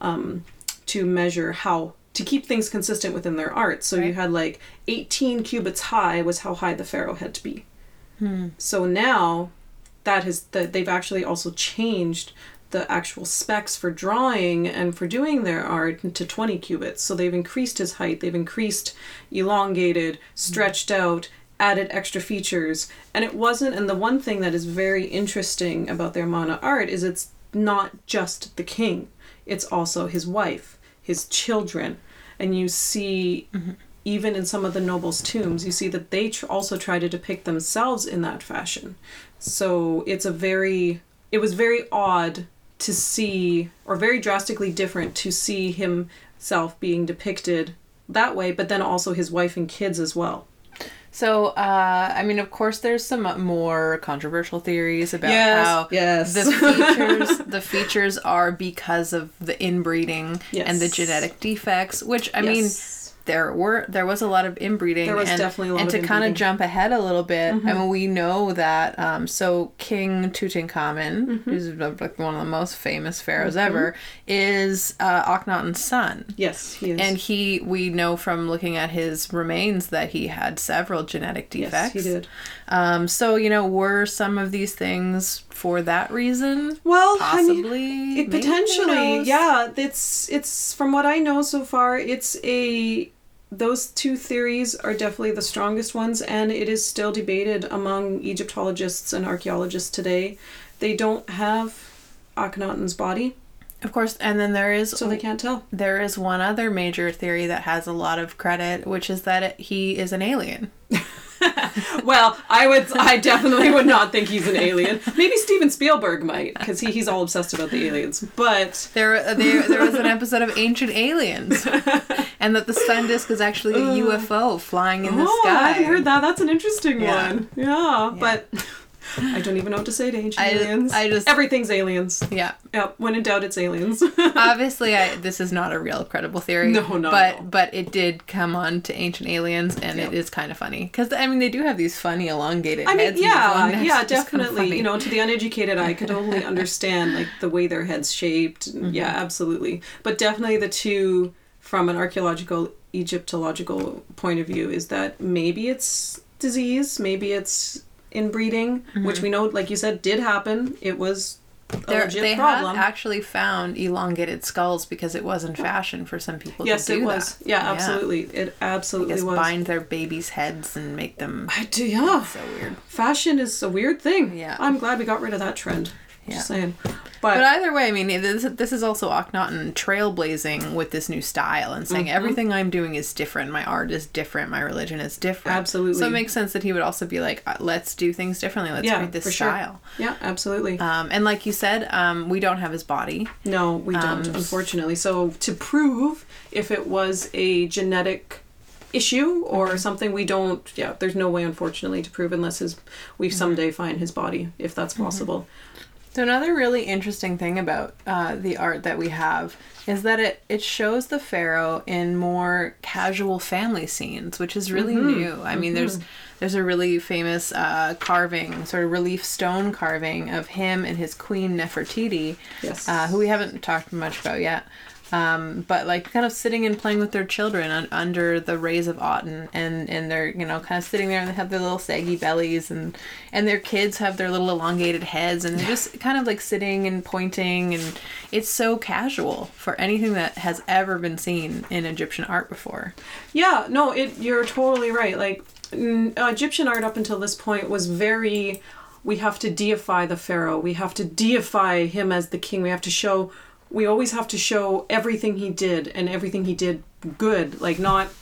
[SPEAKER 2] to measure to keep things consistent within their art. So you had like 18 cubits high was how high the pharaoh had to be. So now they've actually also changed the actual specs for drawing and for doing their art to 20 cubits. So they've increased his height, they've elongated, stretched out, added extra features. And the one thing that is very interesting about their Mana art is it's not just the king, it's also his wife, his children. And you see, even in some of the nobles' tombs, you see that they also try to depict themselves in that fashion. So it was very odd to see, or very drastically different to see himself being depicted that way, but then also his wife and kids as well.
[SPEAKER 1] So, I mean, of course, there's some more controversial theories about how the features are because of the inbreeding and the genetic defects, which, I mean, there was a lot of inbreeding.
[SPEAKER 2] There was definitely a lot of inbreeding.
[SPEAKER 1] And to kind of jump ahead a little bit, I mean, we know that, so King Tutankhamun, who's like one of the most famous pharaohs ever, is Akhenaten's son.
[SPEAKER 2] Yes, he is.
[SPEAKER 1] And we know from looking at his remains that he had several genetic defects.
[SPEAKER 2] Yes, he did.
[SPEAKER 1] So, were some of these things for that reason?
[SPEAKER 2] Well,
[SPEAKER 1] possibly,
[SPEAKER 2] I mean, potentially, yeah. It's from what I know so far, those two theories are definitely the strongest ones, and it is still debated among Egyptologists and archaeologists today. They don't have Akhenaten's body.
[SPEAKER 1] Of course, and then
[SPEAKER 2] so they can't tell.
[SPEAKER 1] There is one other major theory that has a lot of credit, which is that he is an alien.
[SPEAKER 2] Well, I definitely would not think he's an alien. Maybe Steven Spielberg might, because he's all obsessed about the aliens. But
[SPEAKER 1] there was an episode of Ancient Aliens, and that the sun disk is actually a UFO flying in the sky.
[SPEAKER 2] I haven't heard that. That's an interesting one. Yeah, but I don't even know what to say to Ancient Aliens. Everything's aliens.
[SPEAKER 1] Yeah.
[SPEAKER 2] Yep. When in doubt, it's aliens.
[SPEAKER 1] Obviously, this is not a real credible theory.
[SPEAKER 2] No, not at all.
[SPEAKER 1] But it did come on to Ancient Aliens, and it is kind of funny because I mean they do have these funny elongated heads.
[SPEAKER 2] Yeah, definitely. To the uneducated eye, could totally understand like the way their heads shaped. Yeah, absolutely. But definitely the two, from an archaeological Egyptological point of view, is that maybe it's disease, maybe it's inbreeding, which we know, like you said, did happen. It was a legit problem.
[SPEAKER 1] Have actually found elongated skulls because it was in fashion for some people to do that.
[SPEAKER 2] Yes, it was. Yeah, absolutely. It absolutely was.
[SPEAKER 1] Bind their babies' heads and make them...
[SPEAKER 2] Yeah.
[SPEAKER 1] So weird.
[SPEAKER 2] Fashion is a weird thing.
[SPEAKER 1] Yeah.
[SPEAKER 2] I'm glad we got rid of that trend. Just saying.
[SPEAKER 1] But either way, I mean, this is also Akhenaten trailblazing with this new style and saying everything I'm doing is different. My art is different. My religion is different.
[SPEAKER 2] Absolutely.
[SPEAKER 1] So it makes sense that he would also be like, let's do things differently. Let's create this style.
[SPEAKER 2] Sure. Yeah, absolutely.
[SPEAKER 1] And like you said, we don't have his body.
[SPEAKER 2] No, we don't, unfortunately. So to prove if it was a genetic issue or something, we don't, there's no way, unfortunately, to prove unless we someday find his body, if that's possible.
[SPEAKER 1] So another really interesting thing about the art that we have is that it shows the pharaoh in more casual family scenes, which is really new. I mean, there's a really famous carving, sort of relief stone carving of him and his queen Nefertiti, who we haven't talked much about yet. But like kind of sitting and playing with their children under the rays of Aten, and they're kind of sitting there and they have their little saggy bellies, and their kids have their little elongated heads, and they're just kind of like sitting and pointing, and it's so casual for anything that has ever been seen in Egyptian art before. Yeah, no, you're totally right. Like Egyptian art up until this point was very, we have to deify the pharaoh, we have to deify him as the king, we always have to show everything he did and everything he did good, like not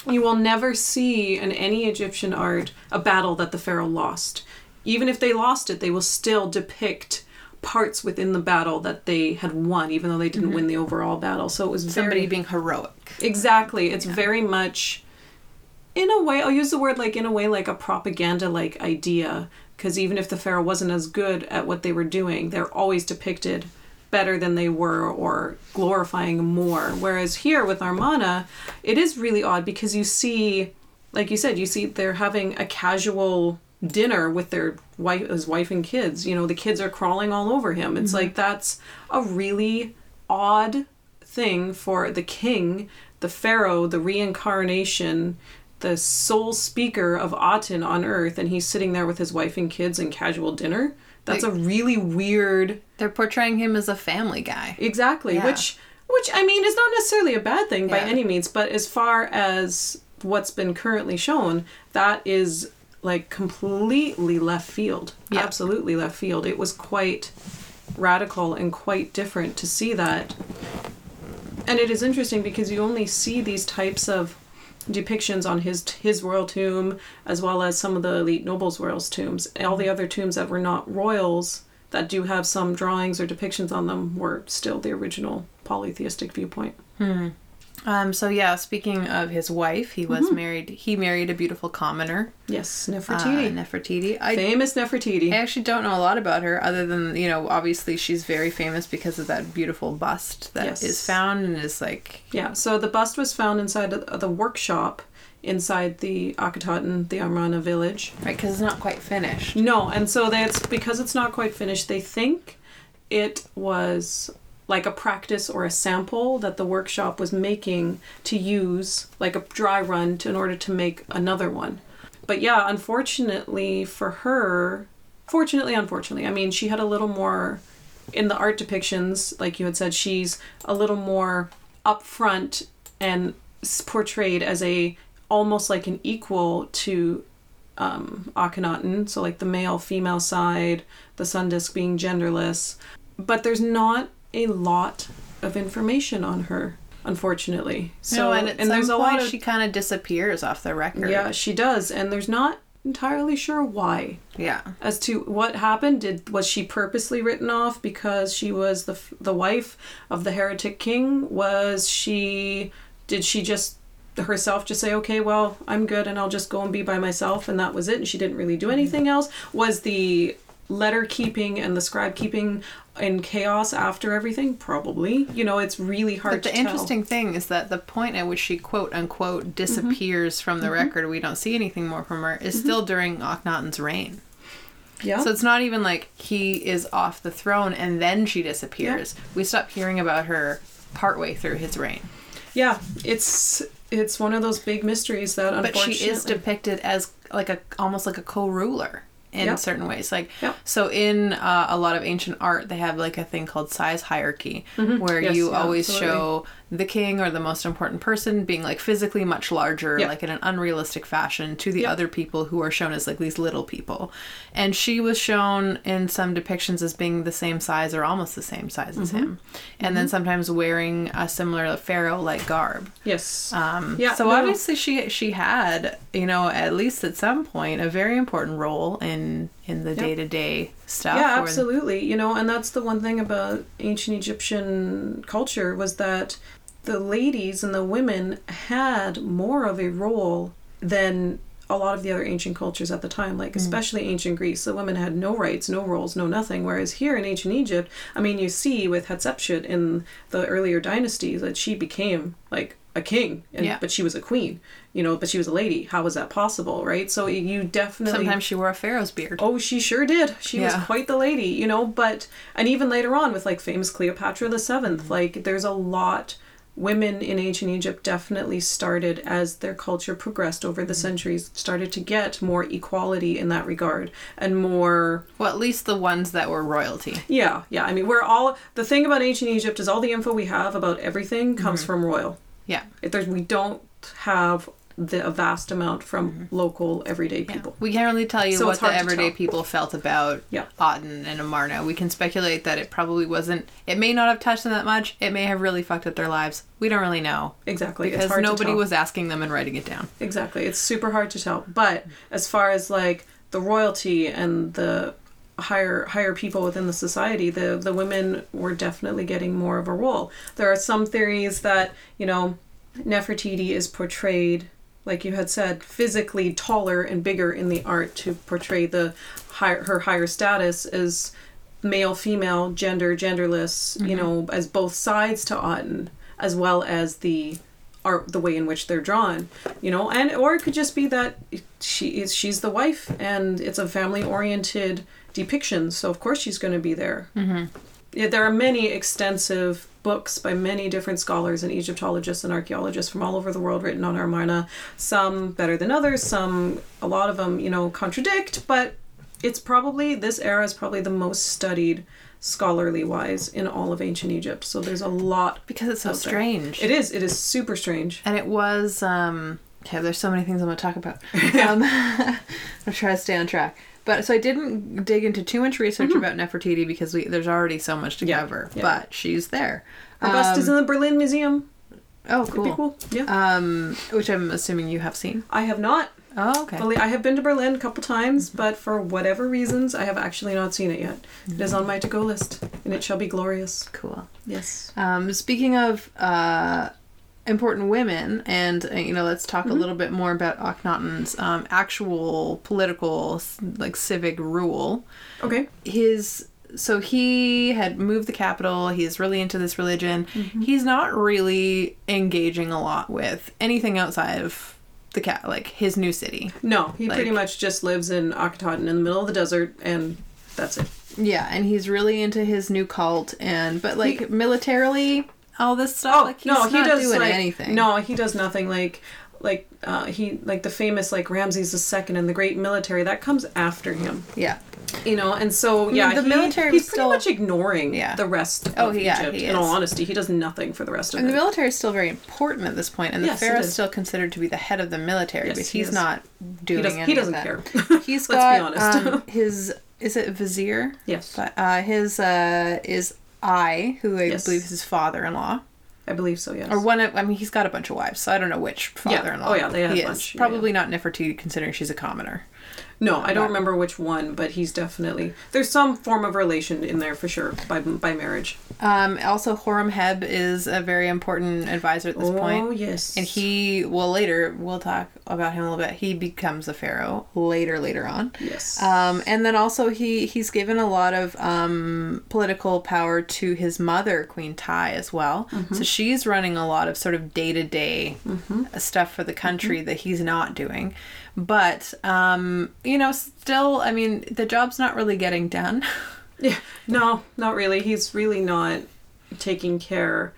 [SPEAKER 2] You will never see in any Egyptian art a battle that the pharaoh lost. Even if they lost it, they will still depict parts within the battle that they had won, even though they didn't win the overall battle. So it was
[SPEAKER 1] somebody being heroic.
[SPEAKER 2] Exactly. It's very much, in a way, I'll use the word like in a way like a propaganda-like idea, because even if the pharaoh wasn't as good at what they were doing, they're always depicted better than they were or glorifying more. Whereas here with Amarna, it is really odd because you see, like you said, you see they're having a casual dinner with his wife and kids. You know, the kids are crawling all over him. It's like that's a really odd thing for the king, the pharaoh, the reincarnation, the sole speaker of Aten on earth, and he's sitting there with his wife and kids in casual dinner. That's a really weird...
[SPEAKER 1] They're portraying him as a family guy.
[SPEAKER 2] Exactly. Yeah. Which I mean is not necessarily a bad thing by any means, but as far as what's been currently shown, that is like completely left field. Yeah. Absolutely left field. It was quite radical and quite different to see that. And it is interesting because you only see these types of depictions on his royal tomb, as well as some of the elite nobles' royal tombs. All the other tombs that were not royals, that do have some drawings or depictions on them, were still the original polytheistic viewpoint.
[SPEAKER 1] So yeah, speaking of his wife, he was married. He married a beautiful commoner.
[SPEAKER 2] Yes, Nefertiti. Famous Nefertiti.
[SPEAKER 1] I actually don't know a lot about her, other than, you know, obviously she's very famous because of that beautiful bust that is found and is like...
[SPEAKER 2] Yeah, so the bust was found inside the workshop inside the Akhetaten, the Amarna village.
[SPEAKER 1] Right, because it's not quite finished.
[SPEAKER 2] No, and so that's because it's not quite finished, they think it was like a practice or a sample that the workshop was making to use, like a dry run in order to make another one. But yeah, unfortunately for her, unfortunately, I mean, she had a little more, in the art depictions, like you had said, she's a little more upfront and portrayed as almost like an equal to Akhenaten, so like the male-female side, the sun disk being genderless. But there's not a lot of information on her, unfortunately.
[SPEAKER 1] So, and there's a lot of... she kind of disappears off the record.
[SPEAKER 2] Yeah, she does, and there's not entirely sure why.
[SPEAKER 1] Yeah. As
[SPEAKER 2] to what happened. Was she purposely written off because she was the wife of the heretic king? Did she just herself just say, okay, well, I'm good and I'll just go and be by myself, and that was it, and she didn't really do anything else? Was the letter keeping and the scribe keeping in chaos after everything? Probably. You know, it's really hard to tell.
[SPEAKER 1] But the interesting thing is that the point at which she quote unquote disappears from the record, we don't see anything more from her, is still during Akhenaten's reign. Yeah. So it's not even like he is off the throne and then she disappears. Yeah. We stop hearing about her partway through his reign.
[SPEAKER 2] Yeah, it's one of those big mysteries that unfortunately...
[SPEAKER 1] But she is depicted as almost like a co-ruler in certain ways. So in a lot of ancient art, they have like a thing called size hierarchy, where you always show the king or the most important person being like physically much larger, like in an unrealistic fashion, to the other people who are shown as like these little people. And she was shown in some depictions as being the same size or almost the same size as him. And then sometimes wearing a similar pharaoh-like garb.
[SPEAKER 2] Yes.
[SPEAKER 1] So obviously she had, you know, at least at some point, a very important role in the day-to-day stuff.
[SPEAKER 2] Yeah, absolutely. You know, and that's the one thing about ancient Egyptian culture, was that the ladies and the women had more of a role than a lot of the other ancient cultures at the time, like especially ancient Greece. The women had no rights, no roles, no nothing. Whereas here in ancient Egypt, I mean, you see with Hatshepsut in the earlier dynasties that she became like a king, but she was a queen, you know, but she was a lady. How was that possible, right? So you definitely...
[SPEAKER 1] Sometimes she wore a pharaoh's beard.
[SPEAKER 2] Oh, she sure did. She was quite the lady, you know, and even later on with like famous Cleopatra the Seventh, like there's a lot... Women in ancient Egypt definitely started, as their culture progressed over the centuries, started to get more equality in that regard, and more...
[SPEAKER 1] Well, at least the ones that were royalty.
[SPEAKER 2] Yeah. I mean, the thing about ancient Egypt is all the info we have about everything comes from royal.
[SPEAKER 1] Yeah.
[SPEAKER 2] We don't have a vast amount from local everyday people.
[SPEAKER 1] We can't really tell you
[SPEAKER 2] So
[SPEAKER 1] what
[SPEAKER 2] it's
[SPEAKER 1] the
[SPEAKER 2] hard to
[SPEAKER 1] everyday
[SPEAKER 2] tell.
[SPEAKER 1] people felt about
[SPEAKER 2] Yeah.
[SPEAKER 1] Auden and Amarna. We can speculate that it probably wasn't. It may not have touched them that much. It may have really fucked up their lives. We don't really know
[SPEAKER 2] Exactly.
[SPEAKER 1] because
[SPEAKER 2] it's hard
[SPEAKER 1] nobody
[SPEAKER 2] to tell.
[SPEAKER 1] was asking them and writing it down.
[SPEAKER 2] Exactly. It's super hard to tell. But as far as like the royalty and the higher people within the society, the women were definitely getting more of a role. There are some theories that, you know, Nefertiti is portrayed, like you had said, physically taller and bigger in the art to portray her higher status as male, female, gender, genderless, you know, as both sides to Aten, as well as the art, the way in which they're drawn, you know, and or it could just be that she's the wife and it's a family oriented depiction, so of course she's going to be there. Yeah, there are many extensive books by many different scholars and Egyptologists and archaeologists from all over the world written on Amarna, some better than others, a lot of them, you know, contradict, but it's probably, this era is probably the most studied scholarly wise in all of ancient Egypt. So there's a lot.
[SPEAKER 1] Because it's so
[SPEAKER 2] out there.
[SPEAKER 1] strange.
[SPEAKER 2] It is super strange.
[SPEAKER 1] And it was, okay, there's so many things I'm going to talk about. I'll try to stay on track. But so I didn't dig into too much research about Nefertiti because there's already so much to cover.
[SPEAKER 2] Yeah.
[SPEAKER 1] But she's there.
[SPEAKER 2] Her bust is in the Berlin Museum.
[SPEAKER 1] Oh,
[SPEAKER 2] It'd be cool. Yeah.
[SPEAKER 1] Which I'm assuming you have seen.
[SPEAKER 2] I have not.
[SPEAKER 1] Oh, okay.
[SPEAKER 2] I have been to Berlin a couple times, but for whatever reasons, I have actually not seen it yet. It is on my to-go list, and it shall be glorious.
[SPEAKER 1] Cool.
[SPEAKER 2] Yes.
[SPEAKER 1] Speaking of important women, and you know, let's talk a little bit more about Akhenaten's actual political, like civic rule.
[SPEAKER 2] Okay.
[SPEAKER 1] So he had moved the capital. He's really into this religion. He's not really engaging a lot with anything outside of like his new city.
[SPEAKER 2] No, he pretty much just lives in Akhenaten in the middle of the desert, and that's it.
[SPEAKER 1] Yeah, and he's really into his new cult, but like militarily, all this stuff. Like he's not doing anything.
[SPEAKER 2] No, he does nothing. Like the famous like Ramses II and the great military that comes after him.
[SPEAKER 1] Yeah.
[SPEAKER 2] You know, and so
[SPEAKER 1] the military
[SPEAKER 2] he's
[SPEAKER 1] was
[SPEAKER 2] pretty much ignoring the rest of Egypt.
[SPEAKER 1] He
[SPEAKER 2] in
[SPEAKER 1] is.
[SPEAKER 2] all honesty, he does nothing for the rest of it.
[SPEAKER 1] And the military is still very important at this point, and the pharaoh is still considered to be the head of the military, but he's not doing anything.
[SPEAKER 2] He doesn't care.
[SPEAKER 1] He's
[SPEAKER 2] got
[SPEAKER 1] Let's be honest. His is it vizier?
[SPEAKER 2] Yes.
[SPEAKER 1] But his is I, who I believe is his father-in-law.
[SPEAKER 2] I believe so, yes.
[SPEAKER 1] Or one of, I mean, he's got a bunch of wives, so I don't know which father-in-law.
[SPEAKER 2] Oh, yeah, they have
[SPEAKER 1] he
[SPEAKER 2] a bunch.
[SPEAKER 1] Is. Probably not Nefertiti, considering she's a commoner.
[SPEAKER 2] No, I don't remember which one, but he's definitely... There's some form of relation in there, for sure, by marriage.
[SPEAKER 1] Also, Horemheb is a very important advisor at this point.
[SPEAKER 2] Oh, yes.
[SPEAKER 1] And later, we'll talk about him a little bit. He becomes a pharaoh later on.
[SPEAKER 2] Yes.
[SPEAKER 1] And then also he's given a lot of political power to his mother, Queen Tai, as well. So she's running a lot of sort of day-to-day stuff for the country that he's not doing. But, you know, still, I mean, the job's not really getting done.
[SPEAKER 2] Yeah, no, not really. He's really not taking care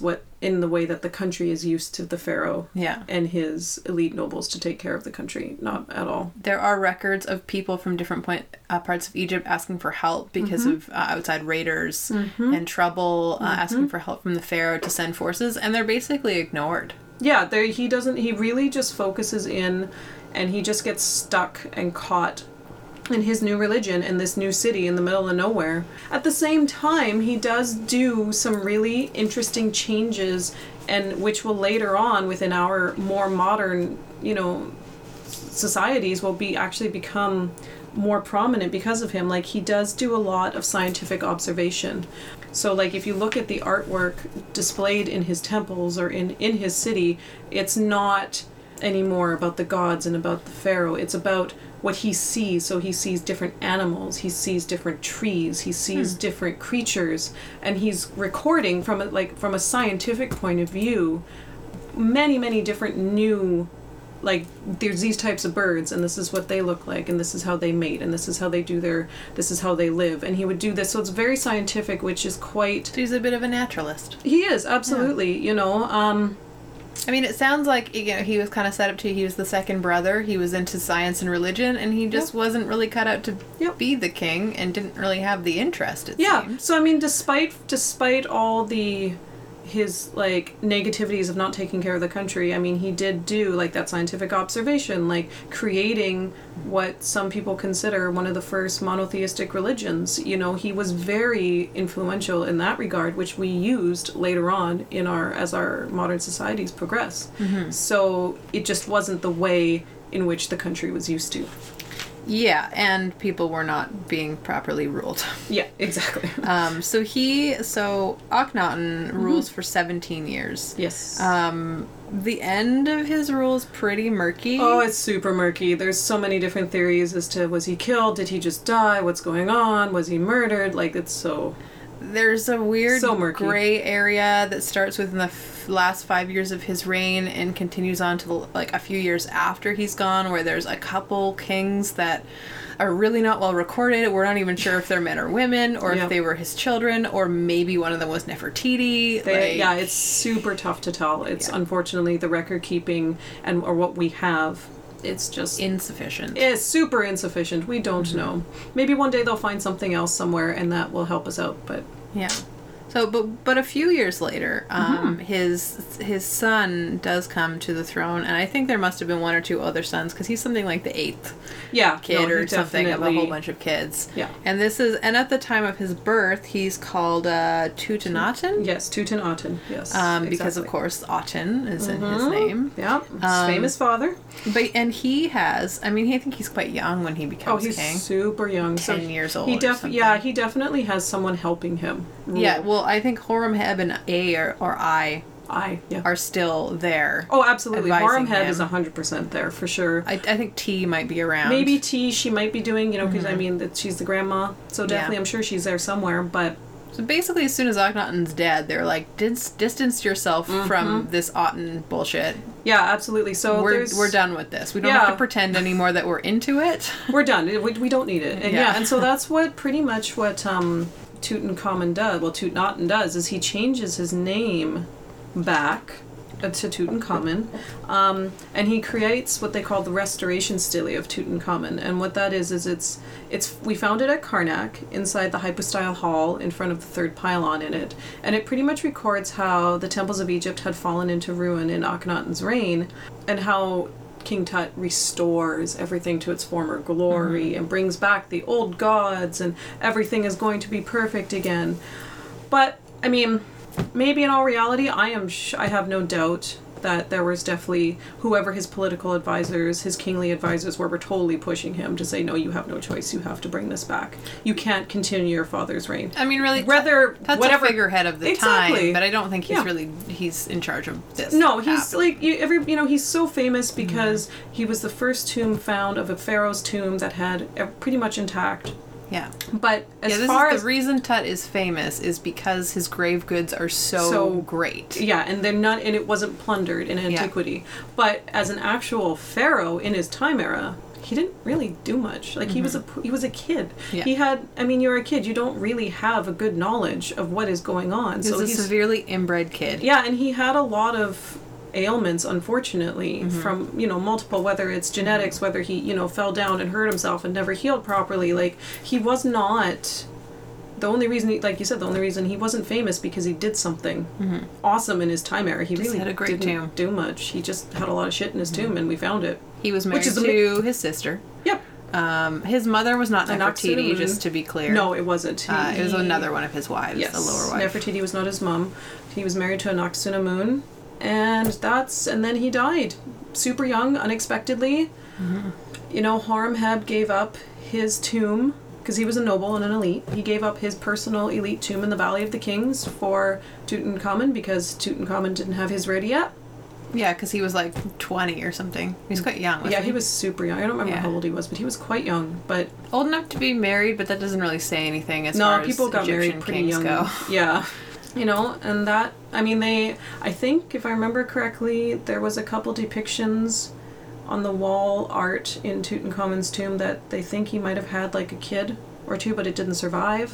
[SPEAKER 2] in the way that the country is used to the pharaoh and his elite nobles to take care of the country. Not at all.
[SPEAKER 1] There are records of people from different parts of Egypt asking for help because of outside raiders and trouble, asking for help from the pharaoh to send forces, and they're basically ignored. Yeah,
[SPEAKER 2] he really just focuses in, and he just gets stuck and caught in his new religion in this new city in the middle of nowhere. At the same time, he does do some really interesting changes, and which will later on within our more modern, you know, societies will become more prominent because of him. Like, he does do a lot of scientific observation. So, like, if you look at the artwork displayed in his temples or in his city, it's not anymore about the gods and about the pharaoh. It's about what he sees. So he sees different animals, he sees different trees, he sees different creatures, and he's recording from a scientific point of view many different new, like, there's these types of birds, and this is what they look like, and this is how they mate, and this is how they this is how they live, and he would do this. So it's very scientific, which is quite...
[SPEAKER 1] He's a bit of a naturalist.
[SPEAKER 2] He is, absolutely. You know,
[SPEAKER 1] I mean, it sounds like, you know, he was kind of set up to, he was the second brother, he was into science and religion, and he just wasn't really cut out to be the king, and didn't really have the interest, it seems.
[SPEAKER 2] So I mean, despite all the his like negativities of not taking care of the country. I mean, he did do like that scientific observation, like creating what some people consider one of the first monotheistic religions. You know, he was very influential in that regard, which we used later on in as our modern societies progress. So it just wasn't the way in which the country was used to.
[SPEAKER 1] Yeah, and people were not being properly ruled.
[SPEAKER 2] Yeah, exactly.
[SPEAKER 1] So Akhenaten rules for 17 years.
[SPEAKER 2] Yes.
[SPEAKER 1] The end of his rule is pretty murky.
[SPEAKER 2] Oh, it's super murky. There's so many different theories as to, was he killed? Did he just die? What's going on? Was he murdered? Like, it's so...
[SPEAKER 1] There's a weird
[SPEAKER 2] so murky
[SPEAKER 1] gray area that starts within the last 5 years of his reign and continues on to like a few years after he's gone, where there's a couple kings that are really not well recorded. We're not even sure if they're men or women, or if they were his children, or maybe one of them was Nefertiti.
[SPEAKER 2] Yeah, it's super tough to tell. It's unfortunately the record keeping or what we have. It's just
[SPEAKER 1] insufficient.
[SPEAKER 2] It's super insufficient. We don't know. Maybe one day they'll find something else somewhere, and that will help us out. But
[SPEAKER 1] yeah. So, but a few years later, his son does come to the throne, and I think there must have been one or two other sons, because he's something like the 8th kid or something of a whole bunch of kids.
[SPEAKER 2] Yeah.
[SPEAKER 1] And at the time of his birth, he's called Tutenaten.
[SPEAKER 2] Yes, Tutenaten. Yes.
[SPEAKER 1] Because of course Aten is in his name.
[SPEAKER 2] Yeah. His famous father.
[SPEAKER 1] And he has, I think he's quite young when he becomes king.
[SPEAKER 2] Oh, he's super young.
[SPEAKER 1] 10 years old.
[SPEAKER 2] He definitely has someone helping him rule.
[SPEAKER 1] Yeah, well, I think Horemheb and I are still there.
[SPEAKER 2] Oh, absolutely. Horemheb is 100% there, for sure.
[SPEAKER 1] I think T might be around.
[SPEAKER 2] Maybe T, she might be doing, because she's the grandma. So definitely, I'm sure she's there somewhere, but...
[SPEAKER 1] So basically, as soon as Akhenaten's dead, they're like, distance yourself from this Aten bullshit.
[SPEAKER 2] Yeah, absolutely. So
[SPEAKER 1] we're done with this. We don't have to pretend anymore that we're into it.
[SPEAKER 2] We're done. We don't need it. And and so that's pretty much what Tutankhamun does. Well, Tutenaten does, is he changes his name back to Tutankhamun, and he creates what they call the restoration stele of Tutankhamun. And what that is it's we found it at Karnak inside the hypostyle hall in front of the third pylon in it, and it pretty much records how the temples of Egypt had fallen into ruin in Akhenaten's reign, and how King Tut restores everything to its former glory and brings back the old gods, and everything is going to be perfect again. But I mean, maybe in all reality, I have no doubt that there was definitely whoever his political advisors, his kingly advisors were totally pushing him to say, no, you have no choice. You have to bring this back. You can't continue your father's reign.
[SPEAKER 1] I mean, really,
[SPEAKER 2] whether
[SPEAKER 1] Tut's a figurehead of the time, but I don't think he's he's in charge of this.
[SPEAKER 2] No, he's like he's so famous because he was the first tomb found of a pharaoh's tomb that had pretty much intact.
[SPEAKER 1] Yeah.
[SPEAKER 2] But
[SPEAKER 1] the reason Tut is famous is because his grave goods are so great.
[SPEAKER 2] Yeah, and they're not, and it wasn't plundered in antiquity. Yeah. But as an actual pharaoh in his time era, he didn't really do much. Like he was a kid. Yeah. He had, you're a kid, you don't really have a good knowledge of what is going on.
[SPEAKER 1] He's a severely inbred kid.
[SPEAKER 2] Yeah, and he had a lot of ailments, unfortunately, from multiple, whether it's genetics, whether he fell down and hurt himself and never healed properly. Like, he was not the only reason, like you said, the only reason he wasn't famous because he did something awesome in his time era. He really
[SPEAKER 1] had a great tomb.
[SPEAKER 2] Do much. He just had a lot of shit in his tomb, and we found it.
[SPEAKER 1] He was married to his sister.
[SPEAKER 2] Yep.
[SPEAKER 1] His mother was not Nefertiti, just to be clear.
[SPEAKER 2] No, it wasn't.
[SPEAKER 1] It was another one of his wives,
[SPEAKER 2] yes,
[SPEAKER 1] a lower wife.
[SPEAKER 2] Nefertiti was not his mom. He was married to Anck-su-namun. And then he died super young, unexpectedly. Horemheb gave up his tomb because he was a noble and an elite. He gave up his personal elite tomb in the Valley of the Kings for Tutankhamun because Tutankhamun didn't have his ready yet.
[SPEAKER 1] Yeah, because he was like 20 or something. He was quite young.
[SPEAKER 2] He was super young. I don't remember how old he was, but he was quite young. But
[SPEAKER 1] old enough to be married, but that doesn't really say anything as far as
[SPEAKER 2] people got
[SPEAKER 1] Egyptian
[SPEAKER 2] married pretty
[SPEAKER 1] kings
[SPEAKER 2] young.
[SPEAKER 1] Go.
[SPEAKER 2] Yeah. And that, I think, if I remember correctly, there was a couple depictions on the wall art in Tutankhamun's tomb that they think he might have had, like, a kid or two, but it didn't survive.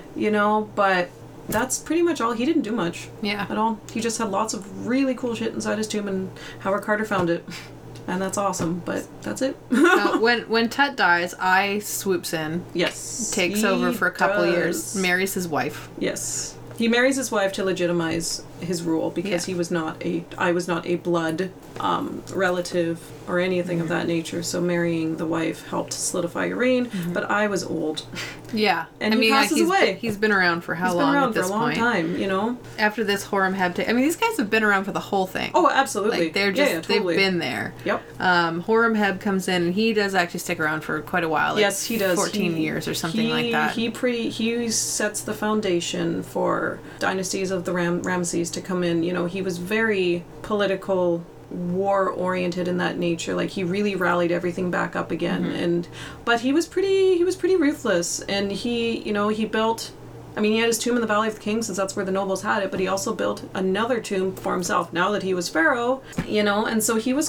[SPEAKER 2] But that's pretty much all. He didn't do much at all. He just had lots of really cool shit inside his tomb, and Howard Carter found it. And that's awesome, but that's it.
[SPEAKER 1] When Tut dies, I swoops in.
[SPEAKER 2] Yes.
[SPEAKER 1] Takes over for a couple years. Marries his wife.
[SPEAKER 2] Yes. He marries his wife to legitimize his rule, because
[SPEAKER 1] Yeah.
[SPEAKER 2] I was not a blood relative or anything of that nature. So marrying the wife helped solidify your reign, but I was old.
[SPEAKER 1] Yeah.
[SPEAKER 2] And he passes away.
[SPEAKER 1] He's been around for how
[SPEAKER 2] He's
[SPEAKER 1] long
[SPEAKER 2] been around
[SPEAKER 1] at
[SPEAKER 2] for
[SPEAKER 1] this
[SPEAKER 2] a long
[SPEAKER 1] point?
[SPEAKER 2] time, you know?
[SPEAKER 1] After this Horemheb, these guys have been around for the whole thing.
[SPEAKER 2] Oh, absolutely.
[SPEAKER 1] Like, they're just,
[SPEAKER 2] yeah, totally.
[SPEAKER 1] they've been there.
[SPEAKER 2] Yep.
[SPEAKER 1] Horemheb comes in, and he does actually stick around for quite a while. Like
[SPEAKER 2] Yes, he does.
[SPEAKER 1] 14 years or something like that.
[SPEAKER 2] He sets the foundation for dynasties of the Ramses to come in. You know, he was very political, war-oriented in that nature. Like, he really rallied everything back up again. But he was pretty ruthless. And he built... I mean, he had his tomb in the Valley of the Kings, since that's where the nobles had it, but he also built another tomb for himself now that he was pharaoh, and so he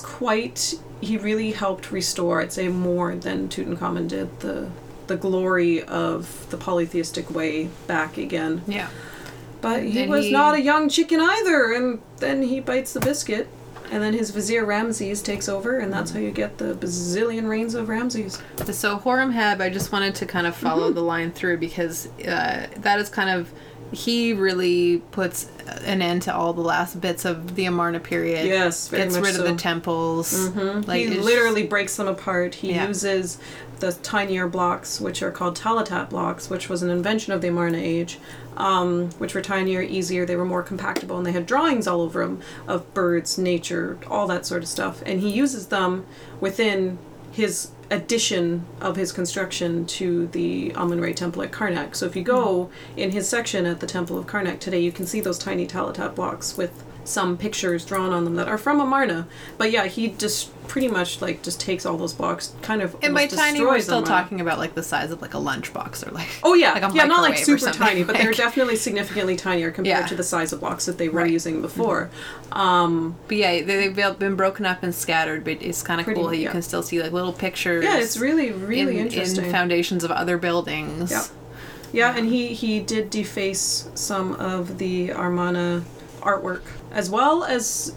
[SPEAKER 2] really helped restore, I'd say, more than Tutankhamun did, the glory of the polytheistic way back again.
[SPEAKER 1] Yeah.
[SPEAKER 2] But he was not a young chicken either, and then he bites the biscuit. And then his vizier Ramses takes over, and that's how you get the bazillion reigns of Ramses.
[SPEAKER 1] So Horemheb, I just wanted to kind of follow the line through, because that is kind of... He really puts an end to all the last bits of the Amarna period.
[SPEAKER 2] Yes, very
[SPEAKER 1] Gets
[SPEAKER 2] much
[SPEAKER 1] rid
[SPEAKER 2] so.
[SPEAKER 1] of the temples.
[SPEAKER 2] He literally breaks them apart. He uses the tinier blocks, which are called Talatat blocks, which was an invention of the Amarna age, which were tinier, easier, they were more compactable, and they had drawings all over them of birds, nature, all that sort of stuff. And he uses them within his addition of his construction to the Amun-Re temple at Karnak. So if you go in his section at the Temple of Karnak today, you can see those tiny Talatat blocks with some pictures drawn on them that are from Amarna. But yeah, he just pretty much just takes all those blocks, kind of
[SPEAKER 1] And by
[SPEAKER 2] almost
[SPEAKER 1] tiny, we're
[SPEAKER 2] destroys
[SPEAKER 1] still
[SPEAKER 2] them.
[SPEAKER 1] talking about like the size of like a lunchbox or like...
[SPEAKER 2] Oh yeah,
[SPEAKER 1] like a
[SPEAKER 2] yeah, not like
[SPEAKER 1] microwave or
[SPEAKER 2] super
[SPEAKER 1] something.
[SPEAKER 2] tiny, but they're definitely significantly tinier compared to the size of blocks that they were using before.
[SPEAKER 1] But yeah, they've been broken up and scattered, but it's kind of cool how you can still see like little pictures.
[SPEAKER 2] Yeah, it's really, really interesting.
[SPEAKER 1] In foundations of other buildings.
[SPEAKER 2] Yeah. Yeah, and he did deface some of the Amarna artwork, as well as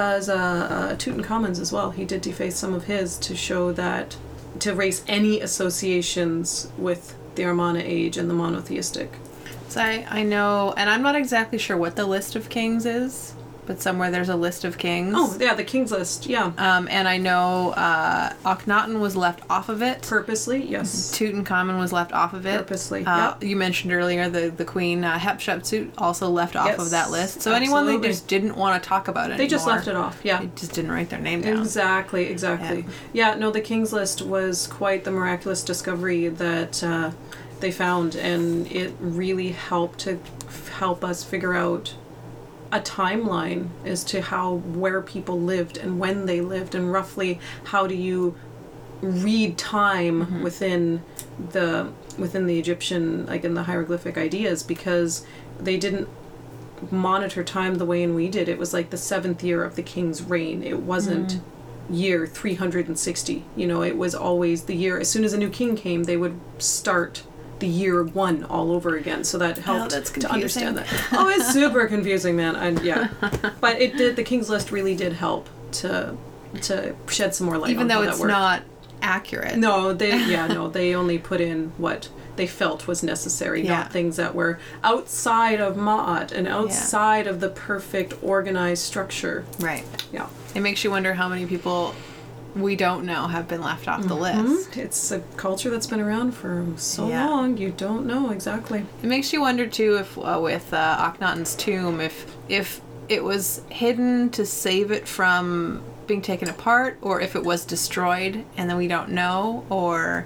[SPEAKER 2] Tutankhamun's as well. He did deface some of his to show that, to erase any associations with the Amarna age and the monotheistic.
[SPEAKER 1] So I know, and I'm not exactly sure what the list of kings is, but somewhere there's a list of kings.
[SPEAKER 2] Oh, yeah, the king's list, yeah.
[SPEAKER 1] And I know Akhenaten was left off of it.
[SPEAKER 2] Purposely, yes.
[SPEAKER 1] Tutankhamun was left off of it.
[SPEAKER 2] Purposely,
[SPEAKER 1] You mentioned earlier the queen Hatshepsut also left off of that list. So anyone they just didn't want to talk about anymore.
[SPEAKER 2] They just left it off, yeah.
[SPEAKER 1] They just didn't write their name down.
[SPEAKER 2] Exactly. Yeah, no, the king's list was quite the miraculous discovery that they found, and it really helped to help us figure out a timeline as to where people lived and when they lived, and roughly how do you read time within the Egyptian, like in the hieroglyphic ideas, because they didn't monitor time the way we did. It was like the 7th year of the king's reign. It wasn't year 360. It was always the year. As soon as a new king came, they would start the year 1 all over again. So that helped to understand that. Oh, it's super confusing, man. But it did. The King's List really did help to shed some more light.
[SPEAKER 1] Even
[SPEAKER 2] on
[SPEAKER 1] though
[SPEAKER 2] how
[SPEAKER 1] it's
[SPEAKER 2] that worked.
[SPEAKER 1] not accurate.
[SPEAKER 2] No, they only put in what they felt was necessary, not things that were outside of Ma'at and outside of the perfect organized structure.
[SPEAKER 1] Right.
[SPEAKER 2] Yeah.
[SPEAKER 1] It makes you wonder how many people we don't know have been left off the list.
[SPEAKER 2] It's a culture that's been around for so long, you don't know exactly.
[SPEAKER 1] It makes you wonder too if with Akhenaten's tomb, if it was hidden to save it from being taken apart, or if it was destroyed and then we don't know, or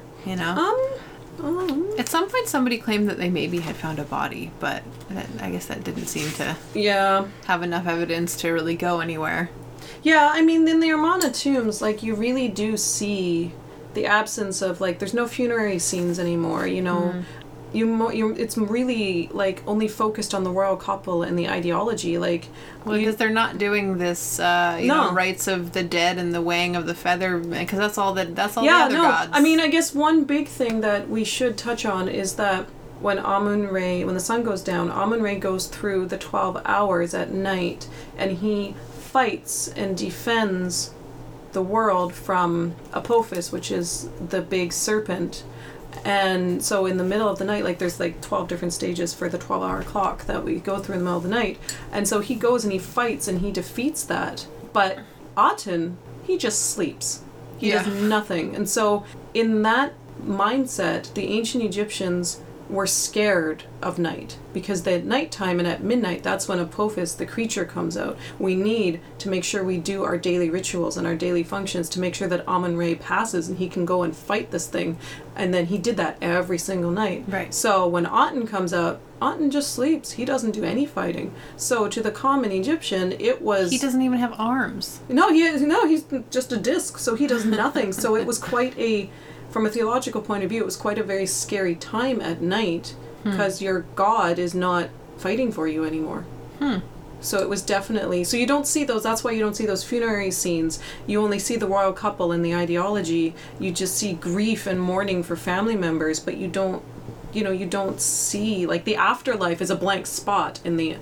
[SPEAKER 1] at some point somebody claimed that they maybe had found a body, but I guess that didn't seem to have enough evidence to really go anywhere.
[SPEAKER 2] Yeah, I mean, in the Amarna tombs, you really do see the absence of, there's no funerary scenes anymore, it's really, only focused on the royal couple and the ideology,
[SPEAKER 1] because they're not doing this, rites of the dead and the weighing of the feather, because that's all the other gods.
[SPEAKER 2] I mean, I guess one big thing that we should touch on is that when when the sun goes down, Amun-Re goes through the 12 hours at night, and he fights and defends the world from Apophis, which is the big serpent, And so in the middle of the night, like there's like 12 different stages for the 12-hour clock that we go through in the middle of the night. And so he goes and he fights and he defeats that. But Aten, he just sleeps. He does nothing. And so in that mindset, the ancient Egyptians were scared of night, because at nighttime and at midnight, that's when Apophis, the creature, comes out. We need to make sure we do our daily rituals and our daily functions to make sure that Amun-Re passes and he can go and fight this thing. And then he did that every single night.
[SPEAKER 1] Right.
[SPEAKER 2] So when Aten comes out, Aten just sleeps. He doesn't do any fighting. So to the common Egyptian, it was...
[SPEAKER 1] He doesn't even have arms.
[SPEAKER 2] No, he's just a disc, so he does nothing. So it was quite a... From a theological point of view, it was quite a very scary time at night, because your God is not fighting for you anymore. So it was definitely... So you don't see those... That's why you don't see those funerary scenes. You only see the royal couple and the ideology. You just see grief and mourning for family members, but you don't... you don't see... Like, the afterlife is a blank spot in the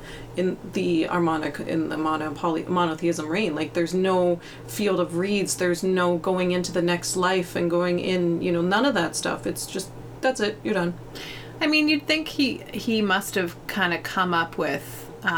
[SPEAKER 2] monotheism reign. Like, there's no field of reeds, there's no going into the next life and going in, none of that stuff. It's just, that's it, you're done.
[SPEAKER 1] I mean, you'd think he must have kind of come up with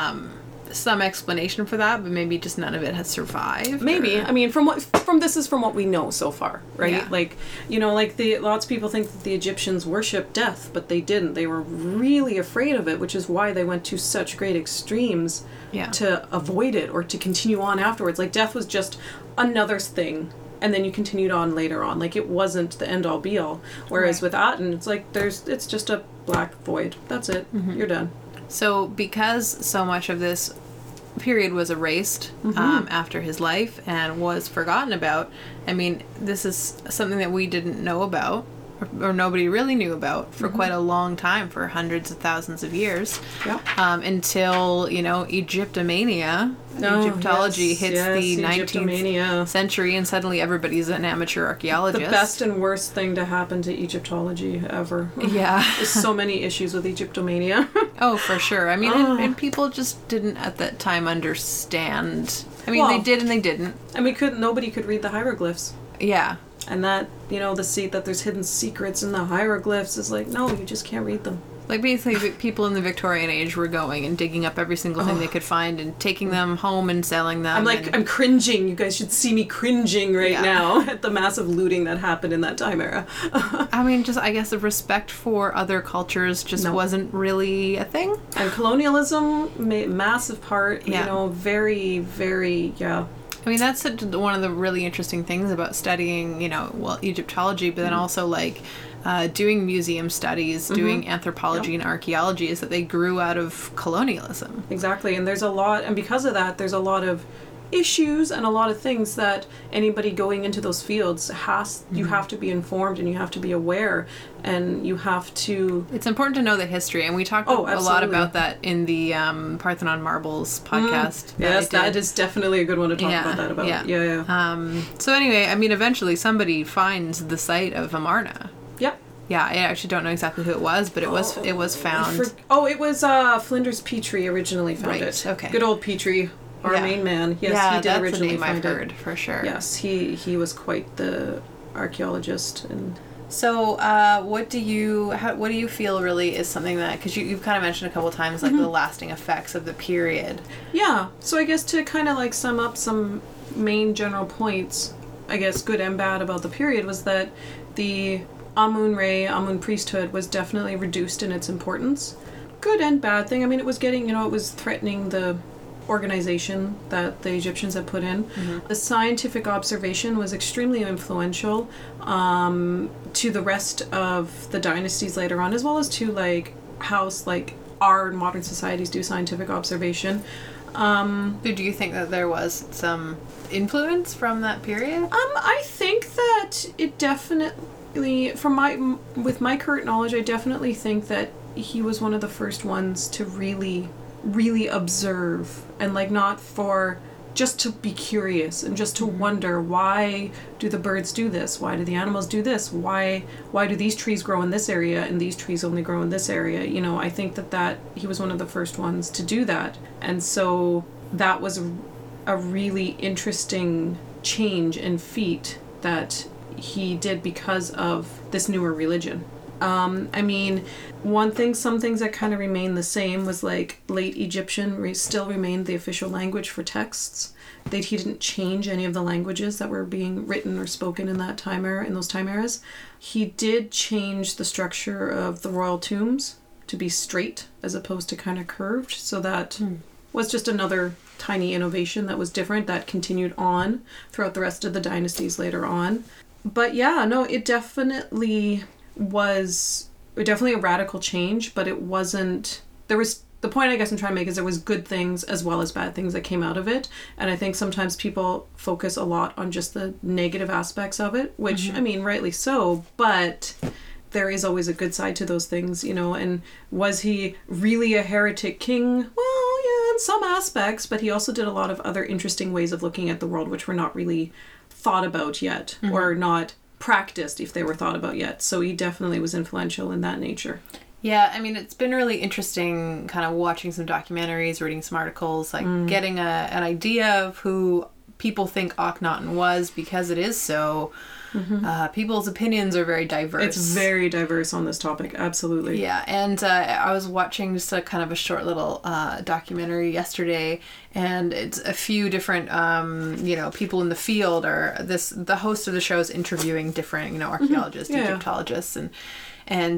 [SPEAKER 1] some explanation for that, but maybe just none of it has survived.
[SPEAKER 2] Maybe. I mean, from what we know so far, right?
[SPEAKER 1] Yeah.
[SPEAKER 2] Like, lots of people think that the Egyptians worshipped death, but they didn't. They were really afraid of it, which is why they went to such great extremes to avoid it or to continue on afterwards. Like, death was just another thing, and then you continued on later on. Like, it wasn't the end all be all. Whereas with Aten, it's like it's just a black void. That's it. You're done.
[SPEAKER 1] So because so much of this period was erased after his life and was forgotten about, I mean, this is something that we didn't know about, or nobody really knew about for quite a long time, for hundreds of thousands of years.
[SPEAKER 2] Yep.
[SPEAKER 1] Until, Egyptomania, Egyptology hits the 19th century, and suddenly everybody's an amateur archaeologist.
[SPEAKER 2] The best and worst thing to happen to Egyptology ever.
[SPEAKER 1] Yeah.
[SPEAKER 2] There's so many issues with Egyptomania.
[SPEAKER 1] Oh, for sure. I mean, and people just didn't at that time understand. I mean, they did and they didn't.
[SPEAKER 2] And nobody could read the hieroglyphs.
[SPEAKER 1] Yeah.
[SPEAKER 2] And that, that there's hidden secrets in the hieroglyphs is like, no, you just can't read them.
[SPEAKER 1] Like, basically, people in the Victorian age were going and digging up every single thing they could find and taking them home and selling them.
[SPEAKER 2] I'm cringing. You guys should see me cringing right now at the massive looting that happened in that time era.
[SPEAKER 1] I mean, I guess the respect for other cultures wasn't really a thing.
[SPEAKER 2] And colonialism, massive part, very, very,
[SPEAKER 1] I mean, that's one of the really interesting things about studying, Egyptology, but then also, doing museum studies, doing anthropology and archaeology, is that they grew out of colonialism.
[SPEAKER 2] Exactly, and because of that, there's a lot of issues and a lot of things that anybody going into those fields you have to be informed and you have to be aware and you have to...
[SPEAKER 1] It's important to know the history, and we talked a lot about that in the Parthenon Marbles podcast.
[SPEAKER 2] Yes, that is definitely a good one to talk about. Yeah.
[SPEAKER 1] So anyway, I mean, eventually somebody finds the site of Amarna.
[SPEAKER 2] Yep.
[SPEAKER 1] Yeah, I actually don't know exactly who it was, but it was found.
[SPEAKER 2] It was Flinders Petrie originally found it.
[SPEAKER 1] Okay.
[SPEAKER 2] Good old Petrie. Our main man. Yes, he did originally find it.
[SPEAKER 1] That's a name I've heard, for sure.
[SPEAKER 2] Yes, he was quite the archaeologist. And
[SPEAKER 1] so, what do you feel really is something that, because you've kind of mentioned a couple of times, like, the lasting effects of the period.
[SPEAKER 2] Yeah, so I guess to kind of, sum up some main general points, I guess good and bad about the period, was that the Amun priesthood was definitely reduced in its importance. Good and bad thing. I mean, it was getting, it was threatening the organization that the Egyptians had put in. The scientific observation was extremely influential to the rest of the dynasties later on, as well as to how our modern societies do scientific observation.
[SPEAKER 1] Do you think that there was some influence from that period?
[SPEAKER 2] I think that it definitely, with my current knowledge, I definitely think that he was one of the first ones to really observe, and not for just to be curious and just to wonder, why do the birds do this? Why do the animals do this? Why do these trees grow in this area and these trees only grow in this area? I think that he was one of the first ones to do that. And so that was a really interesting change and feat that he did because of this newer religion. I mean, some things that kind of remained the same was like late Egyptian still remained the official language for texts. He didn't change any of the languages that were being written or spoken in that time era, in those time eras. He did change the structure of the royal tombs to be straight as opposed to kind of curved. So that was just another tiny innovation that was different that continued on throughout the rest of the dynasties later on. But yeah, no, it definitely was a radical change, but it wasn't, the point I guess I'm trying to make is there was good things as well as bad things that came out of it. And I think sometimes people focus a lot on just the negative aspects of it, which, I mean, rightly so, but there is always a good side to those things, you know. And was he really a heretic king? Well, yeah, in some aspects, but he also did a lot of other interesting ways of looking at the world, which were not really thought about yet, or not practiced if they were thought about yet. So he definitely was influential in that nature.
[SPEAKER 1] Yeah, I mean, it's been really interesting kind of watching some documentaries, reading some articles, like getting an idea of who people think Akhenaten was, because it is so... people's opinions are very diverse.
[SPEAKER 2] It's very diverse on this topic, absolutely.
[SPEAKER 1] Yeah, and I was watching just a kind of a short little documentary yesterday, and it's a few different, people in the field the host of the show is interviewing different, archaeologists, Egyptologists, and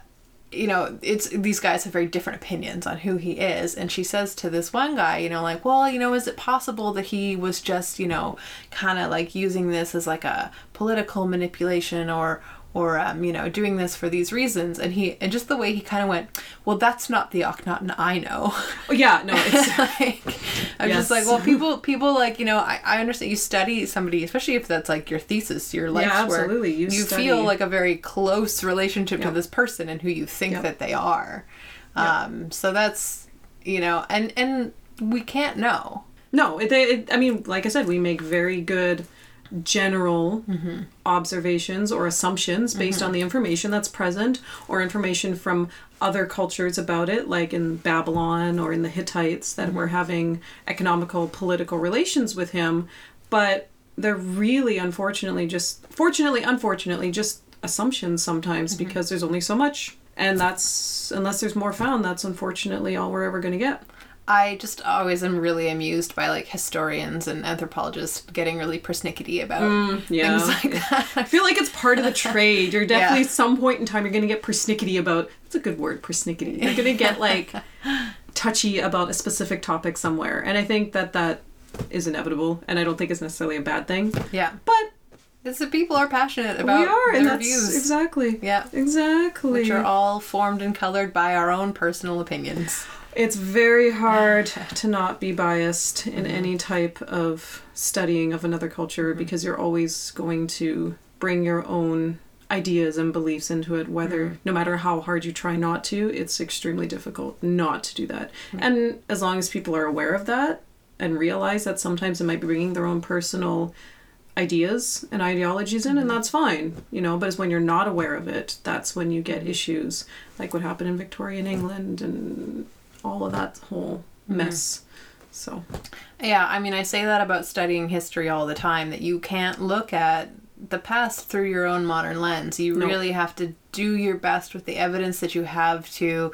[SPEAKER 1] it's these guys have very different opinions on who he is. And she says to this one guy, is it possible that he was just, kind of like using this as like a political manipulation or doing this for these reasons? And just the way he kind of went, well, that's not the Akhenaten I know.
[SPEAKER 2] Oh, yeah, no, it's
[SPEAKER 1] like, I'm just like, well, people like, I understand you study somebody, especially if that's like your thesis, your life's work.
[SPEAKER 2] Absolutely. You
[SPEAKER 1] feel like a very close relationship to this person and who you think that they are. So that's, and we can't know.
[SPEAKER 2] No, I mean, like I said, we make very good general observations or assumptions based on the information that's present, or information from other cultures about it, like in Babylon or in the Hittites that were having economical, political relations with him. But they're really, unfortunately, just assumptions sometimes, because there's only so much. And that's, unless there's more found, that's unfortunately all we're ever going to get.
[SPEAKER 1] I just always am really amused by like historians and anthropologists getting really persnickety about things like that.
[SPEAKER 2] I feel like it's part of the trade. You're definitely some point in time you're going to get persnickety about, it's a good word, persnickety. You're going to get like touchy about a specific topic somewhere. And I think that is inevitable, and I don't think it's necessarily a bad thing.
[SPEAKER 1] Yeah.
[SPEAKER 2] But
[SPEAKER 1] it's the people are passionate about their views.
[SPEAKER 2] Exactly.
[SPEAKER 1] Yeah.
[SPEAKER 2] Exactly.
[SPEAKER 1] Which are all formed and colored by our own personal opinions.
[SPEAKER 2] It's very hard to not be biased in any type of studying of another culture, because you're always going to bring your own ideas and beliefs into it, no matter how hard you try not to, it's extremely difficult not to do that. And as long as people are aware of that and realize that sometimes it might be bringing their own personal ideas and ideologies in, and that's fine, but it's when you're not aware of it, that's when you get issues like what happened in Victorian England and all of that whole mess. So
[SPEAKER 1] yeah, I mean, I say that about studying history all the time, that you can't look at the past through your own modern lens. You really have to do your best with the evidence that you have to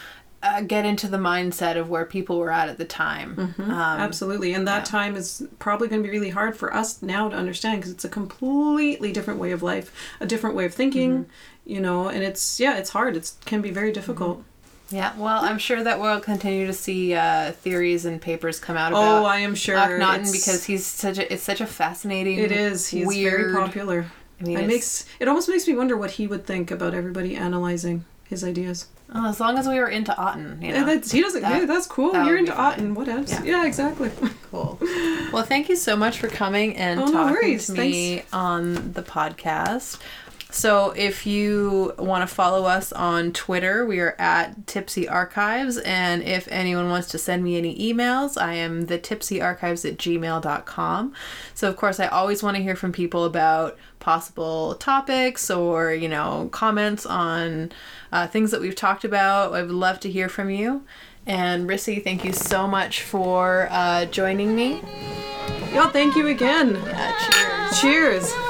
[SPEAKER 1] get into the mindset of where people were at the time.
[SPEAKER 2] Absolutely. And that time is probably going to be really hard for us now to understand, because it's a completely different way of life, a different way of thinking, and it's hard. It can be very difficult.
[SPEAKER 1] Yeah, well, I'm sure that we'll continue to see theories and papers come out about
[SPEAKER 2] I am sure.
[SPEAKER 1] Akhenaten, because it's such a fascinating,
[SPEAKER 2] it is. He's
[SPEAKER 1] weird,
[SPEAKER 2] very popular. I mean, it almost makes me wonder what he would think about everybody analyzing his ideas.
[SPEAKER 1] Oh, as long as we were into Aten,
[SPEAKER 2] he doesn't. That's cool. You're into Aten. What else? Yeah, exactly.
[SPEAKER 1] Cool. Well, thank you so much for coming and talking to me on the podcast. So if you want to follow us on Twitter, we are at Tipsy Archives. And if anyone wants to send me any emails, I am thetipsyarchives@gmail.com. So of course, I always want to hear from people about possible topics or, comments on things that we've talked about. I would love to hear from you. And Rissy, thank you so much for joining me.
[SPEAKER 2] Thank you again.
[SPEAKER 1] Cheers.
[SPEAKER 2] Cheers.